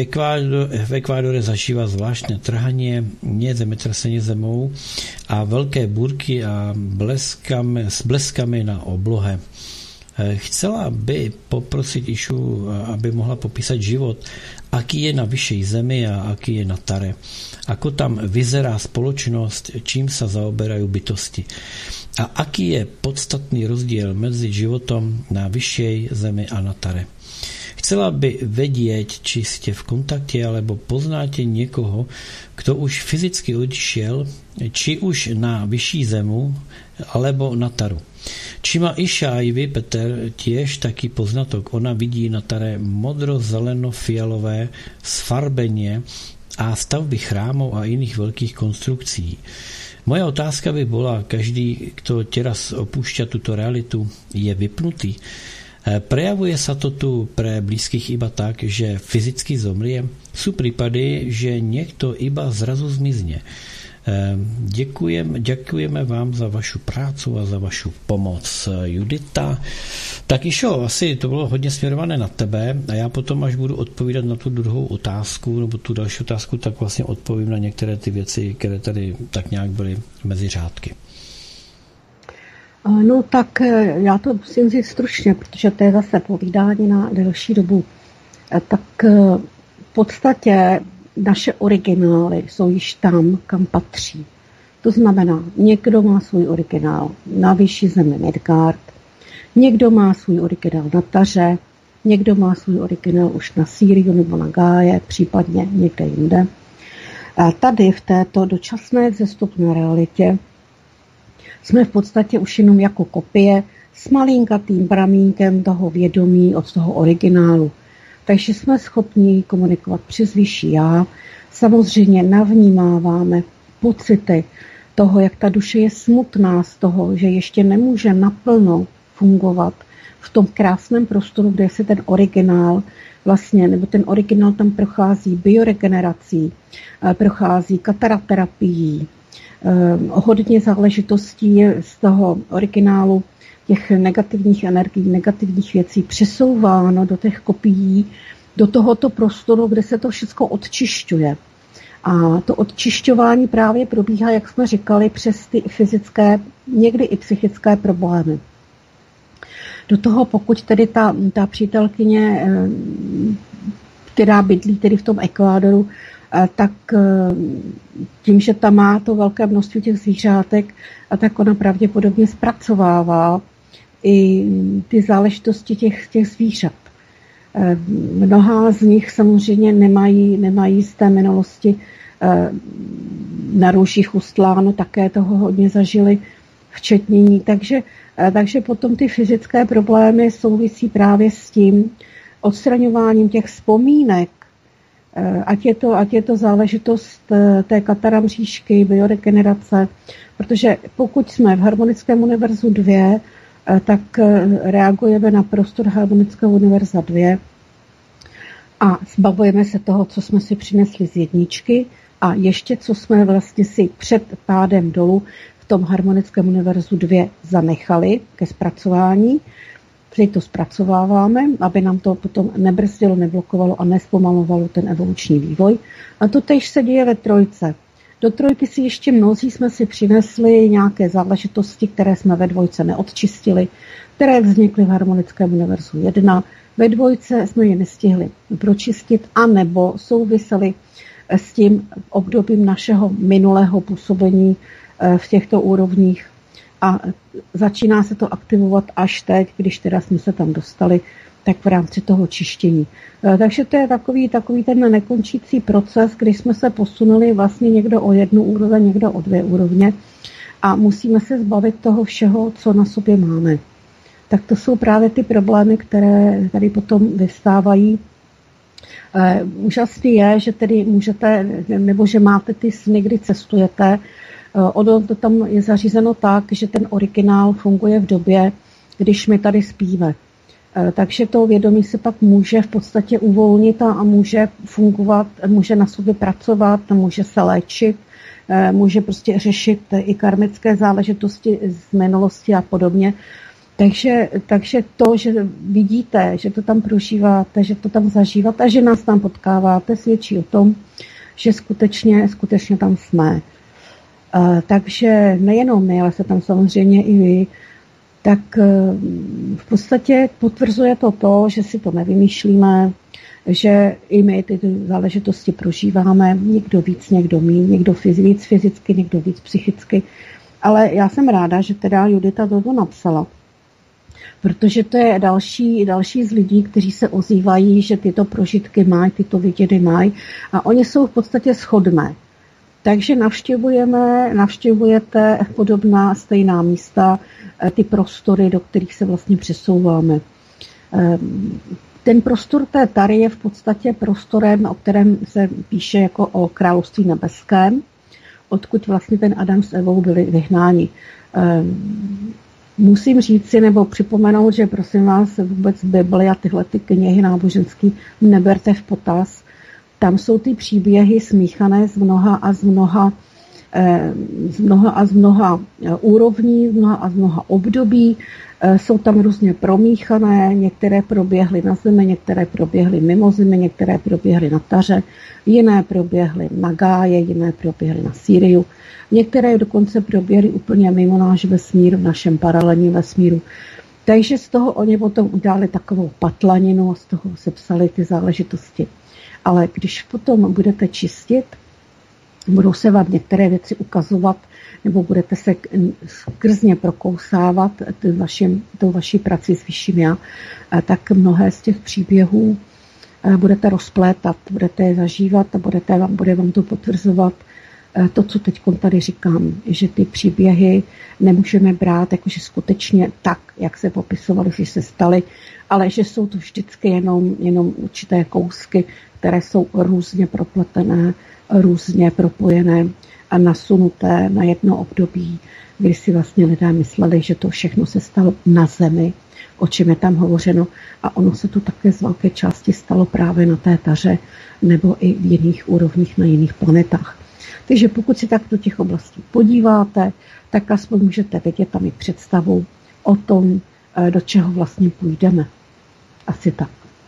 Speaker 2: v Ekvádore zažíva zvláštne trhanie, nie zemetrasenie zemou a veľké búrky a s bleskami na oblohe. Chcela by poprosiť Išu, aby mohla popísať život, aký je na vyššej zemi a aký je na Tare. Ako tam vyzerá spoločnosť, čím sa zaoberajú bytosti. A aký je podstatný rozdiel medzi životom na vyššej zemi a na Tare. Chcela by vedieť, či ste v kontakte alebo poznáte niekoho, kto už fyzicky odišiel, či už na vyšší zemu alebo na Taru. Či má Iša aj vy, Peter, tiež taký poznatok. Ona vidí na Tare modro-zeleno-fialové sfarbenie a stavby chrámov a iných veľkých konstrukcií. Moja otázka by bola, každý, kto teraz opúšťa túto realitu, je vypnutý. Prejavuje sa to tu pre blízkych iba tak, že fyzicky zomrie? Sú prípady, že niekto iba zrazu zmizne. Děkujeme vám za vašu prácu a za vašu pomoc. Judita. Tak Išo, asi to bylo hodně směrované na tebe a já potom, až budu odpovídat na tu druhou otázku nebo tu další otázku, tak vlastně odpovím na některé ty věci, které tady tak nějak byly mezi řádky.
Speaker 3: No tak já to musím říct stručně, protože to je zase povídání na delší dobu. Tak v podstatě naše originály jsou již tam, kam patří. To znamená, někdo má svůj originál na vyšší zemi Midgard, někdo má svůj originál na Taře, někdo má svůj originál už na Siriu nebo na Gáje, případně někde jinde. A tady v této dočasné vzestupné realitě jsme v podstatě už jenom jako kopie s malinkatým pramínkem toho vědomí od toho originálu. Takže jsme schopni komunikovat přes vyšší já. Samozřejmě navnímáváme pocity toho, jak ta duše je smutná z toho, že ještě nemůže naplno fungovat v tom krásném prostoru, kde se ten originál vlastně, nebo ten originál tam prochází bioregenerací, prochází kataraterapií, hodně záležitostí je z toho originálu těch negativních energií, negativních věcí přesouváno do těch kopií, do tohoto prostoru, kde se to všechno odčišťuje. A to odčišťování právě probíhá, jak jsme říkali, přes ty fyzické, někdy i psychické problémy. Do toho, pokud tedy ta přítelkyně, která bydlí tedy v tom Ekvádoru, tak tím, že tam má to velké množství těch zvířátek, tak ona pravděpodobně zpracovává i ty záležitosti těch zvířat. Mnoha z nich samozřejmě nemají z té minulosti na růžích ustláno, také toho hodně zažili včetně ní. Takže potom ty fyzické problémy souvisí právě s tím odstraňováním těch vzpomínek, ať je to záležitost té kataramříšky, bioregenerace, protože pokud jsme v harmonickém univerzu 2, tak reagujeme na prostor harmonického univerza 2 a zbavujeme se toho, co jsme si přinesli z jedničky a ještě, co jsme vlastně si před pádem dolů v tom harmonickém univerzu 2 zanechali ke zpracování. Teď to zpracováváme, aby nám to potom nebrzdilo, neblokovalo a nespomalovalo ten evoluční vývoj. A to též se děje ve trojce. Do trojky si ještě mnozí jsme si přinesli nějaké záležitosti, které jsme ve dvojce neodčistili, které vznikly v harmonickém univerzu 1. Ve dvojce jsme je nestihli pročistit, anebo souvisely s tím obdobím našeho minulého působení v těchto úrovních. A začíná se to aktivovat až teď, když teda jsme se tam dostali, tak v rámci toho čištění. Takže to je takový ten nekončící proces, kdy jsme se posunuli vlastně někdo o 1 úroveň, někdo o 2 úrovně a musíme se zbavit toho všeho, co na sobě máme. Tak to jsou právě ty problémy, které tady potom vystávají. Úžasný je, že tedy můžete, nebo že máte ty sny, kdy cestujete. Ono to tam je zařízeno tak, že ten originál funguje v době, když my tady spíme. Takže to vědomí se pak může v podstatě uvolnit a může fungovat, může na sobě pracovat, může se léčit, může prostě řešit i karmické záležitosti z minulosti a podobně. Takže to, že vidíte, že to tam prožíváte, že to tam zažíváte a že nás tam potkáváte, svědčí o tom, že skutečně tam jsme. Takže nejenom my, ale se tam samozřejmě i vy, tak v podstatě potvrzuje to, že si to nevymýšlíme, že i my ty záležitosti prožíváme, někdo víc, někdo míň, někdo víc fyzicky, někdo víc psychicky. Ale já jsem ráda, že teda Judita toto napsala, protože to je další z lidí, kteří se ozývají, že tyto prožitky mají, tyto viděny mají a oni jsou v podstatě shodné. Takže navštěvujete podobná stejná místa, ty prostory, do kterých se vlastně přesouváme. Ten prostor té Tary je v podstatě prostorem, o kterém se píše jako o království nebeském, odkud vlastně ten Adam s Evou byli vyhnáni. Musím říci nebo připomenout, že prosím vás vůbec Bibli a tyhle ty knihy náboženský neberte v potaz. Tam jsou ty příběhy smíchané z mnoha a z mnoha úrovní, z mnoha období. Jsou tam různě promíchané, některé proběhly na Zemi, některé proběhly mimo Zemi, některé proběhly na Taře, jiné proběhly na Gáje, jiné proběhly na Siriu. Některé dokonce proběhly úplně mimo náš vesmír, v našem paralelním vesmíru. Takže z toho oni potom udělali takovou patlaninu a z toho sepsali ty záležitosti. Ale když potom budete čistit, budou se vám některé věci ukazovat, nebo budete se skrzně prokousávat tou vaší prací s vyšším já, tak mnohé z těch příběhů budete rozplétat, budete je zažívat a bude vám to potvrzovat to, co teď tady říkám, že ty příběhy nemůžeme brát jakože skutečně tak, jak se popisovaly, že se staly, ale že jsou to vždycky jenom určité kousky, které jsou různě propletené, různě propojené a nasunuté na jedno období, kdy si vlastně lidé mysleli, že to všechno se stalo na Zemi, o čem je tam hovořeno, a ono se to také z velké části stalo právě na té taře nebo i v jiných úrovních na jiných planetách. Takže pokud si tak do těch oblastí podíváte, tak aspoň můžete vidět tam i představu o tom, do čeho vlastně půjdeme. Asi tak.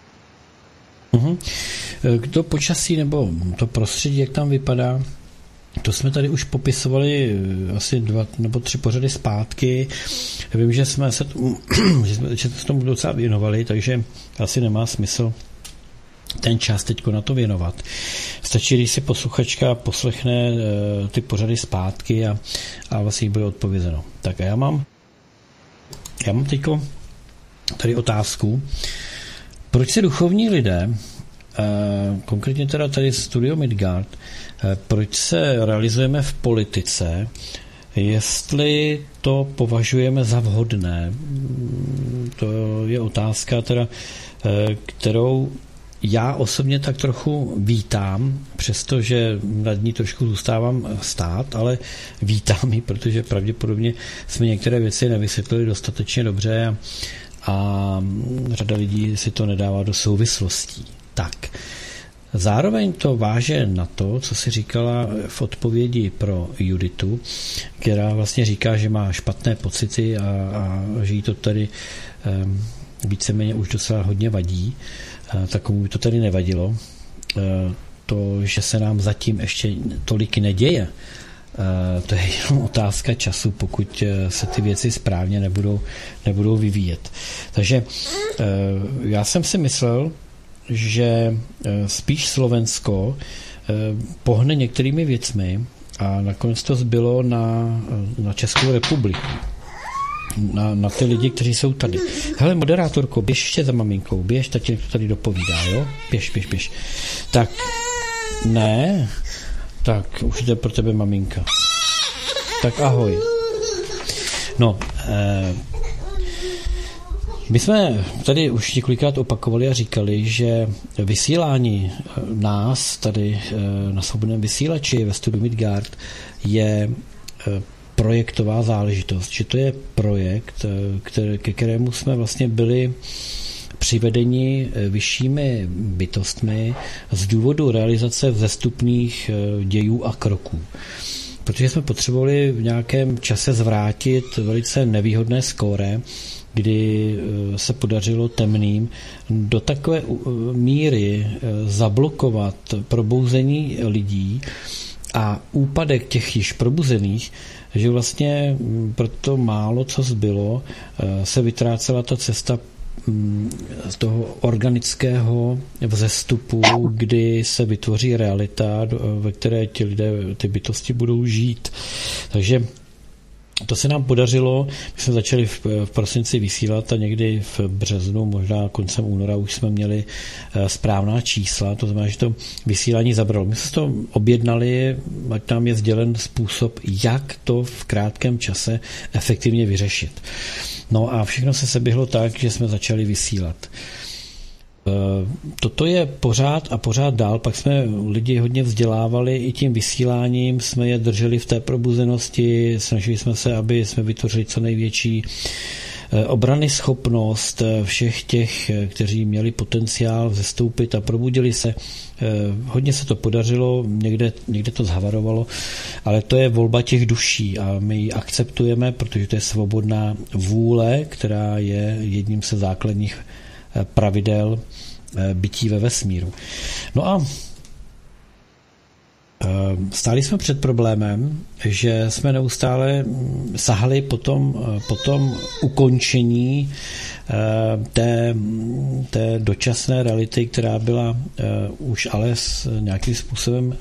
Speaker 2: To počasí nebo to prostředí, jak tam vypadá, to jsme tady už popisovali asi 2 nebo 3 pořady zpátky. Vím, že jsme se tomu docela věnovali, takže asi nemá smysl ten čas teďko na to věnovat. Stačí, když si posluchačka poslechne ty pořady zpátky a vlastně jí bude odpovězeno. Tak a já mám teďko tady otázku. Proč se duchovní lidé, konkrétně teda tady Studio Midgard, proč se realizujeme v politice, jestli to považujeme za vhodné? To je otázka teda, kterou já osobně tak trochu vítám, přestože nad ní trošku zůstávám stát, ale vítám ji, protože pravděpodobně jsme některé věci nevysvětlili dostatečně dobře a řada lidí si to nedává do souvislostí. Tak, zároveň to váže na to, co si říkala v odpovědi pro Juditu, která vlastně říká, že má špatné pocity a že jí to tady víceméně už docela hodně vadí. Tak komu by to tady nevadilo. To, že se nám zatím ještě tolik neděje, to je jenom otázka času, pokud se ty věci správně nebudou vyvíjet. Takže já jsem si myslel, že spíš Slovensko pohne některými věcmi a nakonec to zbylo na Českou republiku. Na ty lidi, kteří jsou tady. Hele, moderátorko, běž ještě za maminkou, běž, tatínek to tady dopovídá, jo? Běž. Tak, ne, tak, už jde pro tebe maminka. Tak ahoj. No, my jsme tady už několikrát opakovali a říkali, že vysílání nás tady na svobodném vysílači ve Studiu Midgard je projektová záležitost, že to je projekt, ke kterému jsme vlastně byli přivedeni vyššími bytostmi z důvodu realizace vzestupných dějů a kroků. Protože jsme potřebovali v nějakém čase zvrátit velice nevýhodné skóre, kdy se podařilo temným do takové míry zablokovat probouzení lidí a úpadek těch již probuzených, že vlastně pro to málo, co zbylo, se vytrácela ta cesta z toho organického vzestupu, kdy se vytvoří realita, ve které ti lidé, ty bytosti budou žít. Takže to se nám podařilo, my jsme začali v prosinci vysílat a někdy v březnu, možná koncem února už jsme měli správná čísla, to znamená, že to vysílání zabralo. My jsme to objednali, ať nám je sdělen způsob, jak to v krátkém čase efektivně vyřešit. No a všechno se seběhlo tak, že jsme začali vysílat. Toto je pořád a pořád dál, pak jsme lidi hodně vzdělávali i tím vysíláním, jsme je drželi v té probuzenosti, snažili jsme se, aby jsme vytvořili co největší obrany schopnost všech těch, kteří měli potenciál vzestoupit a probudili se. Hodně se to podařilo, někde to zhavarovalo, ale to je volba těch duší a my ji akceptujeme, protože to je svobodná vůle, která je jedním ze základních pravidel bytí ve vesmíru. No a stáli jsme před problémem, že jsme neustále sahali po tom ukončení té dočasné reality, která byla už ale s nějakým způsobem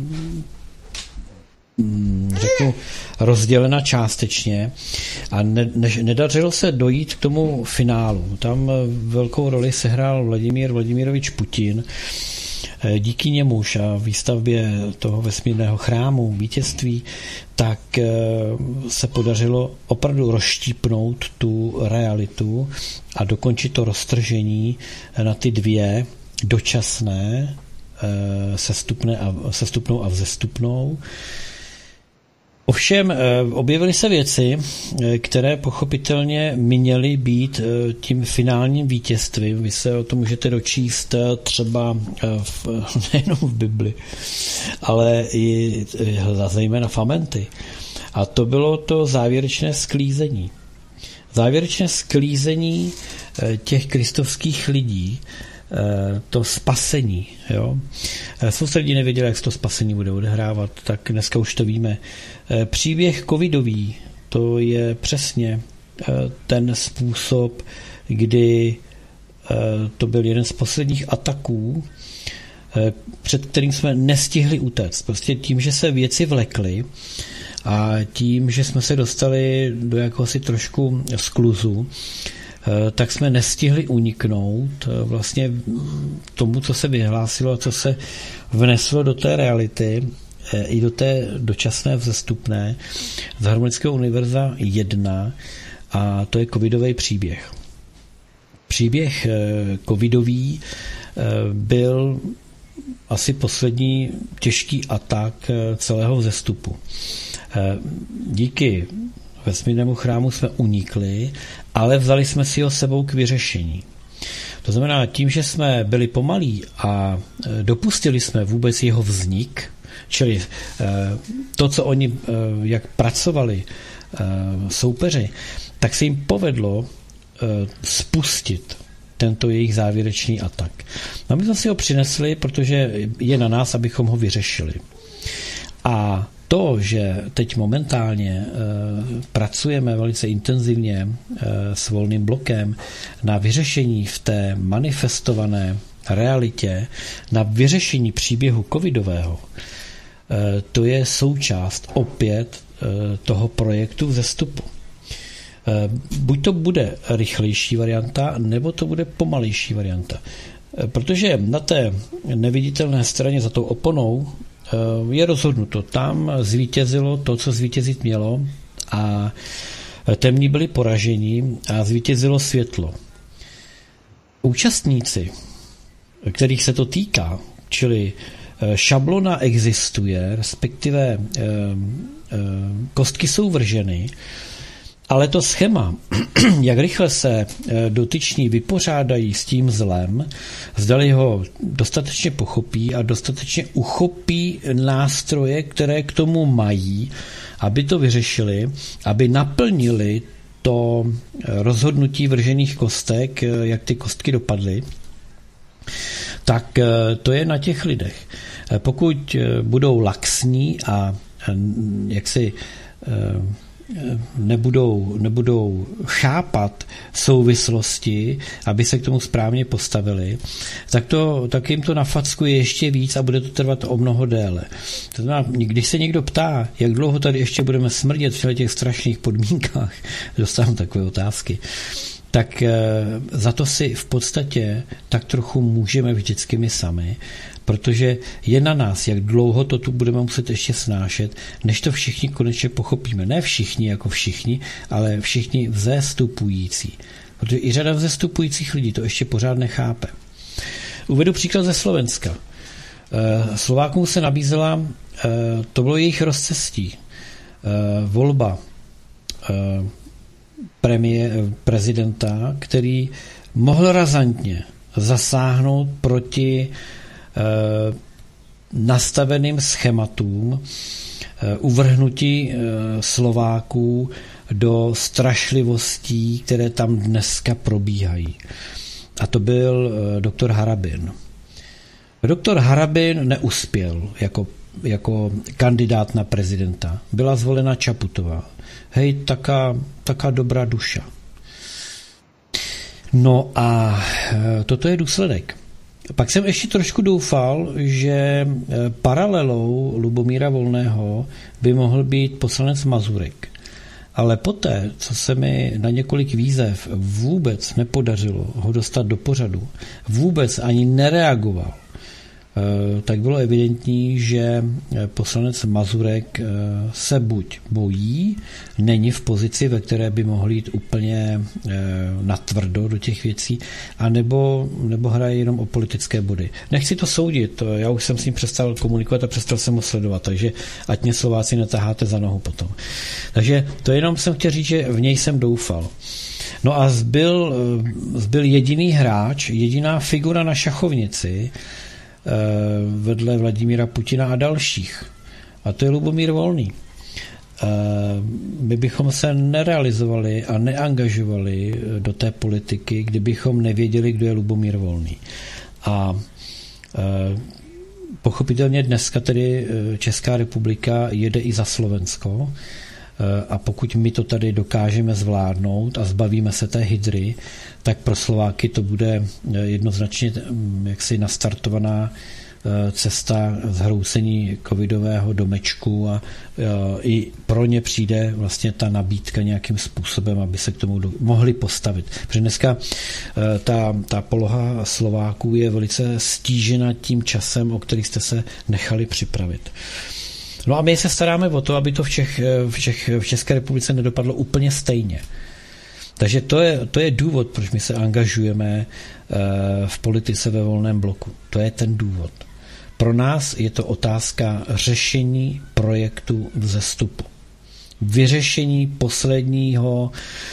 Speaker 2: řeknu rozdělena částečně a nedařilo se dojít k tomu finálu. Tam velkou roli sehrál Vladimír Vladimirovič Putin. Díky němuž a výstavbě toho vesmírného chrámu vítězství, tak se podařilo opravdu rozštípnout tu realitu a dokončit to roztržení na ty dvě dočasné, sestupnou a vzestupnou. Ovšem objevily se věci, které pochopitelně měly být tím finálním vítězstvím. Vy se o tom můžete dočíst třeba nejenom v Bibli, ale i zejména v Amenty. A to bylo to závěrečné sklízení. Závěrečné sklízení těch kristovských lidí, to spasení. Jo? Spousta lidí nevěděla, jak se to spasení bude odehrávat, tak dneska už to víme. Příběh covidový, to je přesně ten způsob, kdy to byl jeden z posledních ataků, před kterým jsme nestihli utéct. Prostě tím, že se věci vlekly a tím, že jsme se dostali do jakéhosi trošku skluzu, tak jsme nestihli uniknout vlastně tomu, co se vyhlásilo a co se vneslo do té reality i do té dočasné vzestupné z Harmonického univerza 1 a to je covidový příběh. Příběh covidový byl asi poslední těžký atak celého vzestupu. Díky vesmírnému chrámu jsme unikli, ale vzali jsme si ho sebou k vyřešení. To znamená, tím, že jsme byli pomalí a dopustili jsme vůbec jeho vznik, čili to, co oni, jak pracovali soupeři, tak se jim povedlo spustit tento jejich závěrečný atak. A my jsme si ho přinesli, protože je na nás, abychom ho vyřešili. A to, že teď momentálně pracujeme velice intenzivně s Volným blokem na vyřešení v té manifestované realitě, na vyřešení příběhu covidového, to je součást opět toho projektu vzestupu. Buď to bude rychlejší varianta, nebo to bude pomalejší varianta. Protože na té neviditelné straně za tou oponou je rozhodnuto. Tam zvítězilo to, co zvítězit mělo a temní byli poraženi a zvítězilo světlo. Účastníci, kterých se to týká, čili šablona existuje, respektive kostky jsou vrženy, ale to schéma, jak rychle se dotyční vypořádají s tím zlem, zdali ho dostatečně pochopí a dostatečně uchopí nástroje, které k tomu mají, aby to vyřešili, aby naplnili to rozhodnutí vržených kostek, jak ty kostky dopadly, tak to je na těch lidech. Pokud budou laxní a jaksi nebudou chápat souvislosti, aby se k tomu správně postavili, tak jim to nafackuje ještě víc a bude to trvat o mnoho déle. To znamená, když se někdo ptá, jak dlouho tady ještě budeme smrdět v těch strašných podmínkách, dostávám takové otázky, tak za to si v podstatě tak trochu můžeme vždycky my sami, protože je na nás, jak dlouho to tu budeme muset ještě snášet, než to všichni konečně pochopíme. Ne všichni jako všichni, ale všichni vzestupující. Protože i řada vzestupujících lidí to ještě pořád nechápe. Uvedu příklad ze Slovenska. Slovákům se nabízela, to bylo jejich rozcestí, volba prezidenta, který mohl razantně zasáhnout proti nastaveným schématům uvrhnutí Slováků do strašlivostí, které tam dneska probíhají. A to byl doktor Harabin. Doktor Harabin neuspěl jako jako kandidát na prezidenta. Byla zvolena Čaputová. Hej, taká dobrá duša. No a toto je důsledek. Pak jsem ještě trošku doufal, že paralelou Lubomíra Volného by mohl být poslanec Mazurek. Ale poté, co se mi na několik výzev vůbec nepodařilo ho dostat do pořadu, vůbec ani nereagoval, tak bylo evidentní, že poslanec Mazurek se buď bojí, není v pozici, ve které by mohl jít úplně natvrdo do těch věcí, anebo hraje jenom o politické body. Nechci to soudit, já už jsem s ním přestal komunikovat a přestal jsem ho sledovat, takže ať mě Slováci netaháte za nohu potom. Takže to jenom jsem chtěl říct, že v něj jsem doufal. No a zbyl jediný hráč, jediná figura na šachovnici, vedle Vladimíra Putina a dalších. A to je Lubomír Volný. My bychom se nerealizovali a neangažovali do té politiky, kdybychom nevěděli, kdo je Lubomír Volný. A pochopitelně dneska tedy Česká republika jede i za Slovensko, a pokud my to tady dokážeme zvládnout a zbavíme se té hydry, tak pro Slováky to bude jednoznačně jaksi nastartovaná cesta zhroucení covidového domečku a i pro ně přijde vlastně ta nabídka nějakým způsobem, aby se k tomu mohli postavit. Protože dneska ta poloha Slováků je velice stížena tím časem, o který jste se nechali připravit. No a my se staráme o to, aby to v České republice nedopadlo úplně stejně. Takže to je důvod, proč my se angažujeme v politice ve Volném bloku. To je ten důvod. Pro nás je to otázka řešení projektu vzestupu. Vyřešení posledního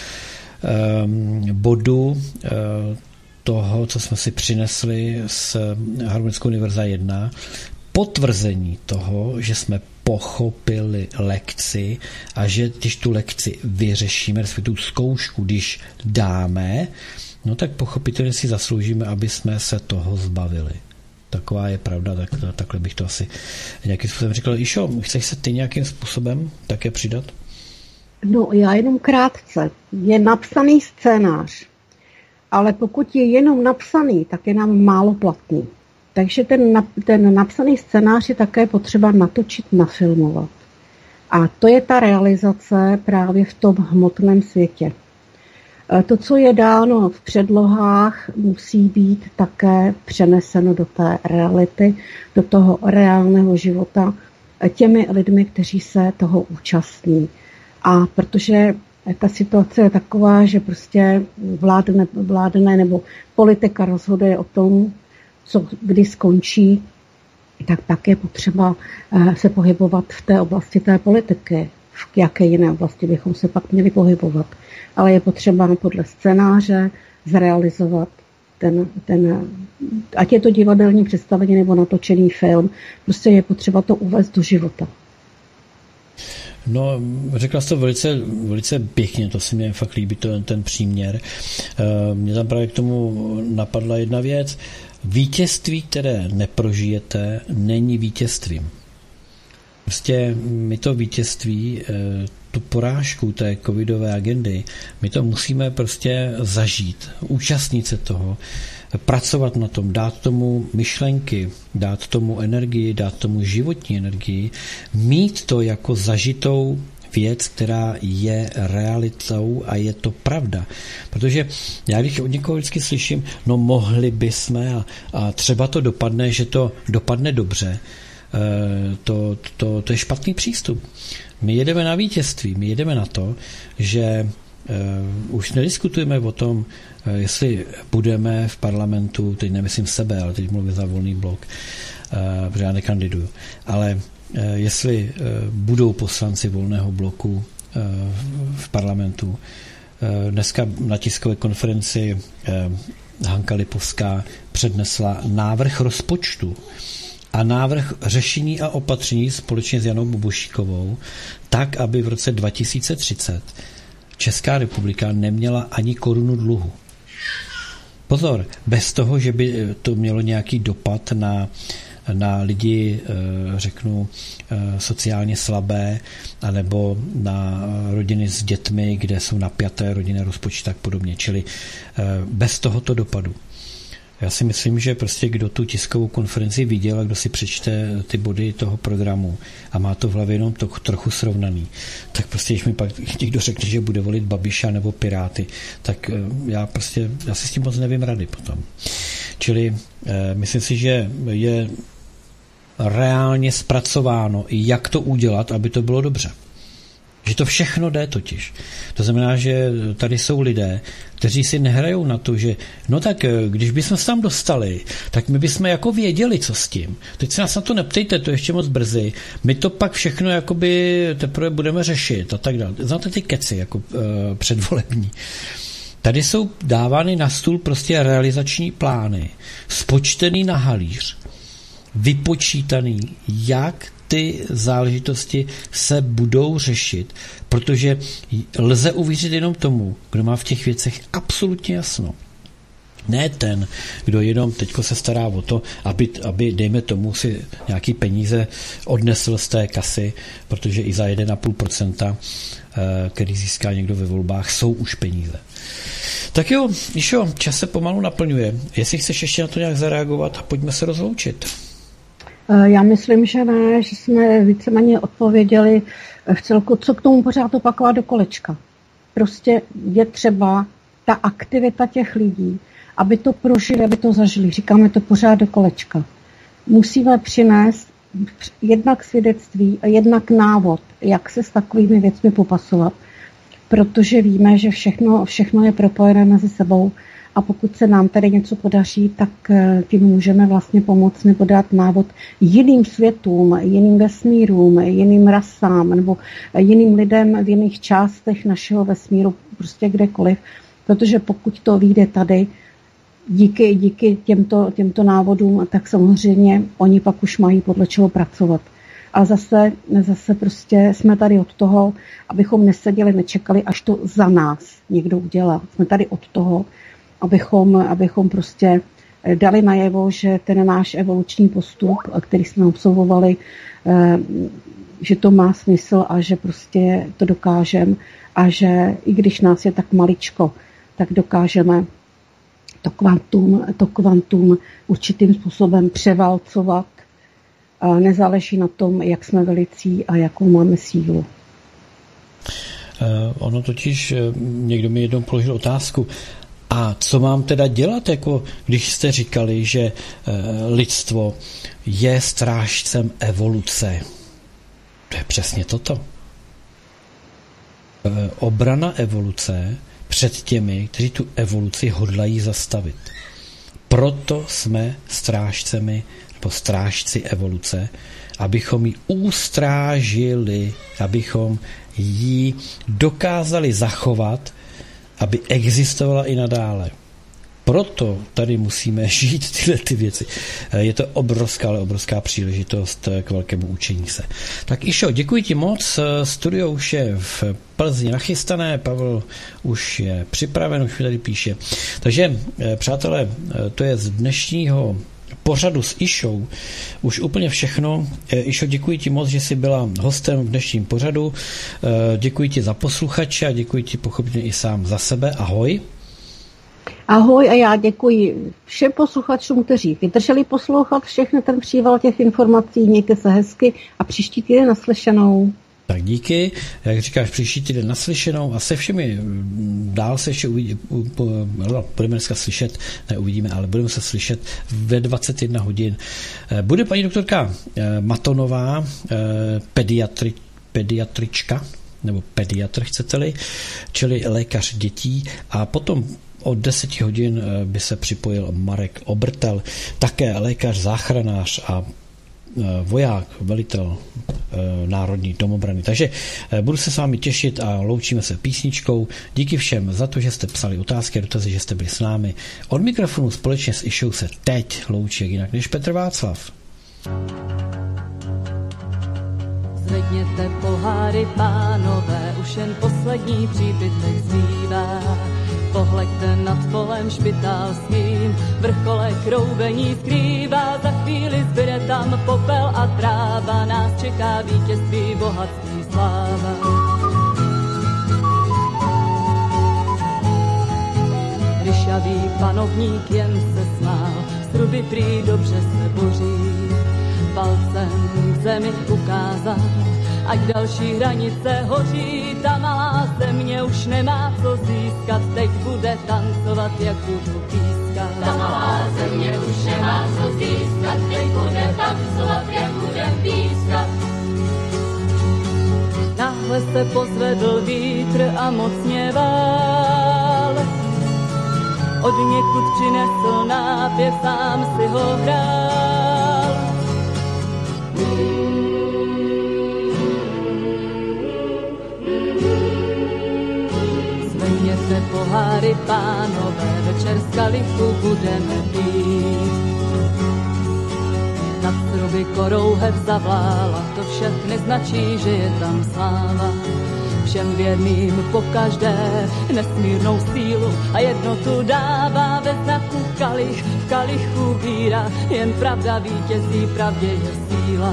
Speaker 2: bodu toho, co jsme si přinesli z Harmonickou univerza 1, potvrzení toho, že jsme pochopili lekci a že když tu lekci vyřešíme, respektive tu zkoušku, když dáme, no tak pochopitelně si zasloužíme, aby jsme se toho zbavili. Taková je pravda, takhle bych to asi nějakým způsobem říkal. Išo, chceš se ty nějakým způsobem také přidat?
Speaker 3: No, já jenom krátce. Je napsaný scénář, ale pokud je jenom napsaný, tak je nám málo platný. Takže ten napsaný scénář je také potřeba natočit, nafilmovat. A to je ta realizace právě v tom hmotném světě. To, co je dáno v předlohách, musí být také přeneseno do té reality, do toho reálného života těmi lidmi, kteří se toho účastní. A protože ta situace je taková, že prostě vládne nebo politika rozhoduje o tom, co kdy skončí, tak pak je potřeba se pohybovat v té oblasti té politiky. V jaké jiné oblasti bychom se pak měli pohybovat. Ale je potřeba podle scénáře zrealizovat ten ať je to divadelní představení nebo natočený film, prostě je potřeba to uvést do života.
Speaker 2: No, řekla jsi to velice pěkně, to se mi fakt líbí, ten příměr. Mě tam právě k tomu napadla jedna věc. Vítězství, které neprožijete, není vítězstvím. Prostě my to vítězství, tu porážku té covidové agendy, my to musíme prostě zažít, účastnit se toho, pracovat na tom, dát tomu myšlenky, dát tomu energii, dát tomu životní energii, mít to jako zažitou věc, která je realitou a je to pravda. Protože já když od někoho vždycky slyším, no mohli bychom a třeba to dopadne, že to dopadne dobře, to je špatný přístup. My jedeme na vítězství, my jedeme na to, že už nediskutujeme o tom, jestli budeme v parlamentu, teď nemyslím sebe, ale teď mluvím za Volný blok, protože já nekandiduju, ale jestli budou poslanci Volného bloku v parlamentu. Dneska na tiskové konferenci Hanka Lipovská přednesla návrh rozpočtu a návrh řešení a opatření společně s Janou Bobošíkovou tak, aby v roce 2030 Česká republika neměla ani korunu dluhu. Pozor, bez toho, že by to mělo nějaký dopad na na lidi, řeknu, sociálně slabé, anebo na rodiny s dětmi, kde jsou napjaté rodinné rozpočty tak podobně. Čili bez tohoto dopadu. Já si myslím, že prostě kdo tu tiskovou konferenci viděl a kdo si přečte ty body toho programu a má to v hlavě jenom trochu srovnaný, tak prostě, když mi pak někdo řekne, že bude volit Babiša nebo Piráty, tak já si s tím moc nevím rady potom. Čili myslím si, že je reálně zpracováno, jak to udělat, aby to bylo dobře. Že to všechno jde totiž. To znamená, že tady jsou lidé, kteří si nehrajou na to, že no tak, když bychom se tam dostali, tak my bychom jako věděli, co s tím. Teď se nás na to neptejte, to je ještě moc brzy. My to pak všechno jakoby teprve budeme řešit a tak dále. Znáte ty keci jako předvolební. Tady jsou dávány na stůl prostě realizační plány, spočtený na halíř, vypočítaný, jak ty záležitosti se budou řešit, protože lze uvěřit jenom tomu, kdo má v těch věcech absolutně jasno. Ne ten, kdo jenom teďko se stará o to, aby dejme tomu si nějaký peníze odnesl z té kasy, protože i za 1,5%, který získá někdo ve volbách, jsou už peníze. Tak jo, Išo, čas se pomalu naplňuje. Jestli chceš ještě na to nějak zareagovat, a pojďme se rozloučit.
Speaker 3: Já myslím, že ne, že jsme víceméně odpověděli v celku, co k tomu pořád opakovat do kolečka. Prostě je třeba ta aktivita těch lidí, aby to prožili, aby to zažili. Říkáme to pořád do kolečka. Musíme přinést jednak svědectví a jednak návod, jak se s takovými věcmi popasovat, protože víme, že všechno je propojené mezi sebou. A pokud se nám tady něco podaří, tak tím můžeme vlastně pomoct nebo dát návod jiným světům, jiným vesmírům, jiným rasám nebo jiným lidem v jiných částech našeho vesmíru, prostě kdekoliv. Protože pokud to vyjde tady, díky těmto návodům, tak samozřejmě oni pak už mají podle čeho pracovat. A zase prostě jsme tady od toho, abychom neseděli, nečekali, až to za nás někdo udělá. Jsme tady od toho, abychom prostě dali najevo, že ten náš evoluční postup, který jsme absolvovali, že to má smysl a že prostě to dokážeme a že i když nás je tak maličko, tak dokážeme to kvantum určitým způsobem převálcovat. Nezáleží na tom, jak jsme velicí a jakou máme sílu.
Speaker 2: Ono totiž, někdo mi jednou položil otázku, a co mám teda dělat, jako když jste říkali, že lidstvo je strážcem evoluce? To je přesně toto. Obrana evoluce před těmi, kteří tu evoluci hodlají zastavit. Proto jsme strážcemi nebo strážci evoluce, abychom ji ustrážili, abychom ji dokázali zachovat, aby existovala i nadále. Proto tady musíme žít tyhle ty věci. Je to obrovská příležitost k velkému učení se. Tak Išo, děkuji ti moc. Studio už je v Plzni nachystané, Pavel už je připraven, už mi tady píše. Takže, přátelé, to je z dnešního pořadu s Išou už úplně všechno. Išo, děkuji ti moc, že jsi byla hostem v dnešním pořadu. Děkuji ti za posluchače a děkuji ti pochopně i sám za sebe. Ahoj.
Speaker 3: Ahoj a já děkuji všem posluchačům, kteří vydrželi poslouchat všechny ten příval těch informací. Mějte se hezky a příští týden naslyšenou.
Speaker 2: Tak díky, jak říkáš, příští týden naslyšenou a se všemi dál se ještě budeme dneska slyšet, neuvidíme, ale budeme se slyšet ve 21 hodin. Bude paní doktorka Matonová, pediatrička, nebo pediatr, chcete-li, čili lékař dětí, a potom od 10 hodin by se připojil Marek Obrtel, také lékař, záchranář a voják, velitel Národní domobrany. Takže budu se s vámi těšit a loučíme se písničkou. Díky všem za to, že jste psali otázky a dotazy, že jste byli s námi. Od mikrofonu společně s Išou se teď loučí jinak než Petr Václav.
Speaker 1: Zvedněte poháry, pánové, už jen poslední přípitek zbývá. Pohleďte nad polem špitálským, vrcholek roubení skrývá, za chvíli zbyde ta tam popel a tráva, nás čeká vítězství, bohatství, sláva. Ryšavý panovník jen se smál, struby prý dobře se boří. Palcem k zemi ukázal, ať další hranice hoří. Ta malá země už nemá co získat, teď bude tancovat, jak budu pískat.
Speaker 7: Ta malá země už nemá co získat, teď bude tancovat, jak budem pískat.
Speaker 1: Náhle se pozvedl vítr a mocně vál. Od někud přinesl nápěv, sám si ho hrál. Zvedněte poháry, pánové, večer z kalichu budeme pít. Nad stromy korouhev zavlála, to však neznačí, že je tam sláva. Všem věrným pokaždé nesmírnou sílu a jednotu dává ve znaku kalich, v kalichu víra, jen pravda vítězí, pravdě je síla.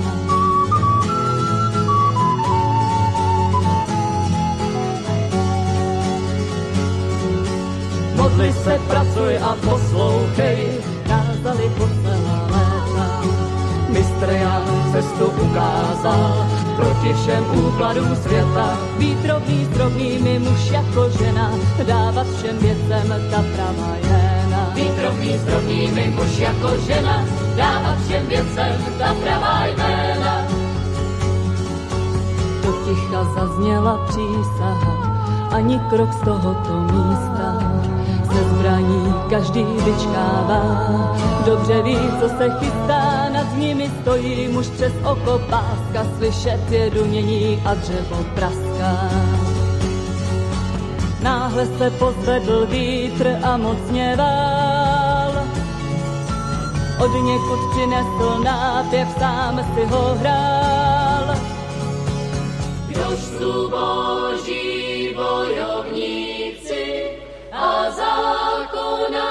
Speaker 1: Modli se, pracuj a poslouchej, kázali po celá léta. Mistr Jan cestu ukázal proti všem úkladům světa. Být rovný s rovnými, muž jako žena, dávat všem věcem ta pravá jména.
Speaker 7: Být rovný s rovnými, muž jako žena, dávat všem věcem ta pravá jména.
Speaker 1: Do ticha zazněla přísaha, ani krok z tohoto místa. Ze zbraní každý vyčkává, dobře ví, co se chystá, nad nimi stojí muž přes oko páska, slyšet je dunění a dřevo praská. Náhle se pozvedl vítr a mocně vál, od někud přinesl nápěv, sám si ho hrál.
Speaker 7: Kdož jsou boží bojovníci a zákona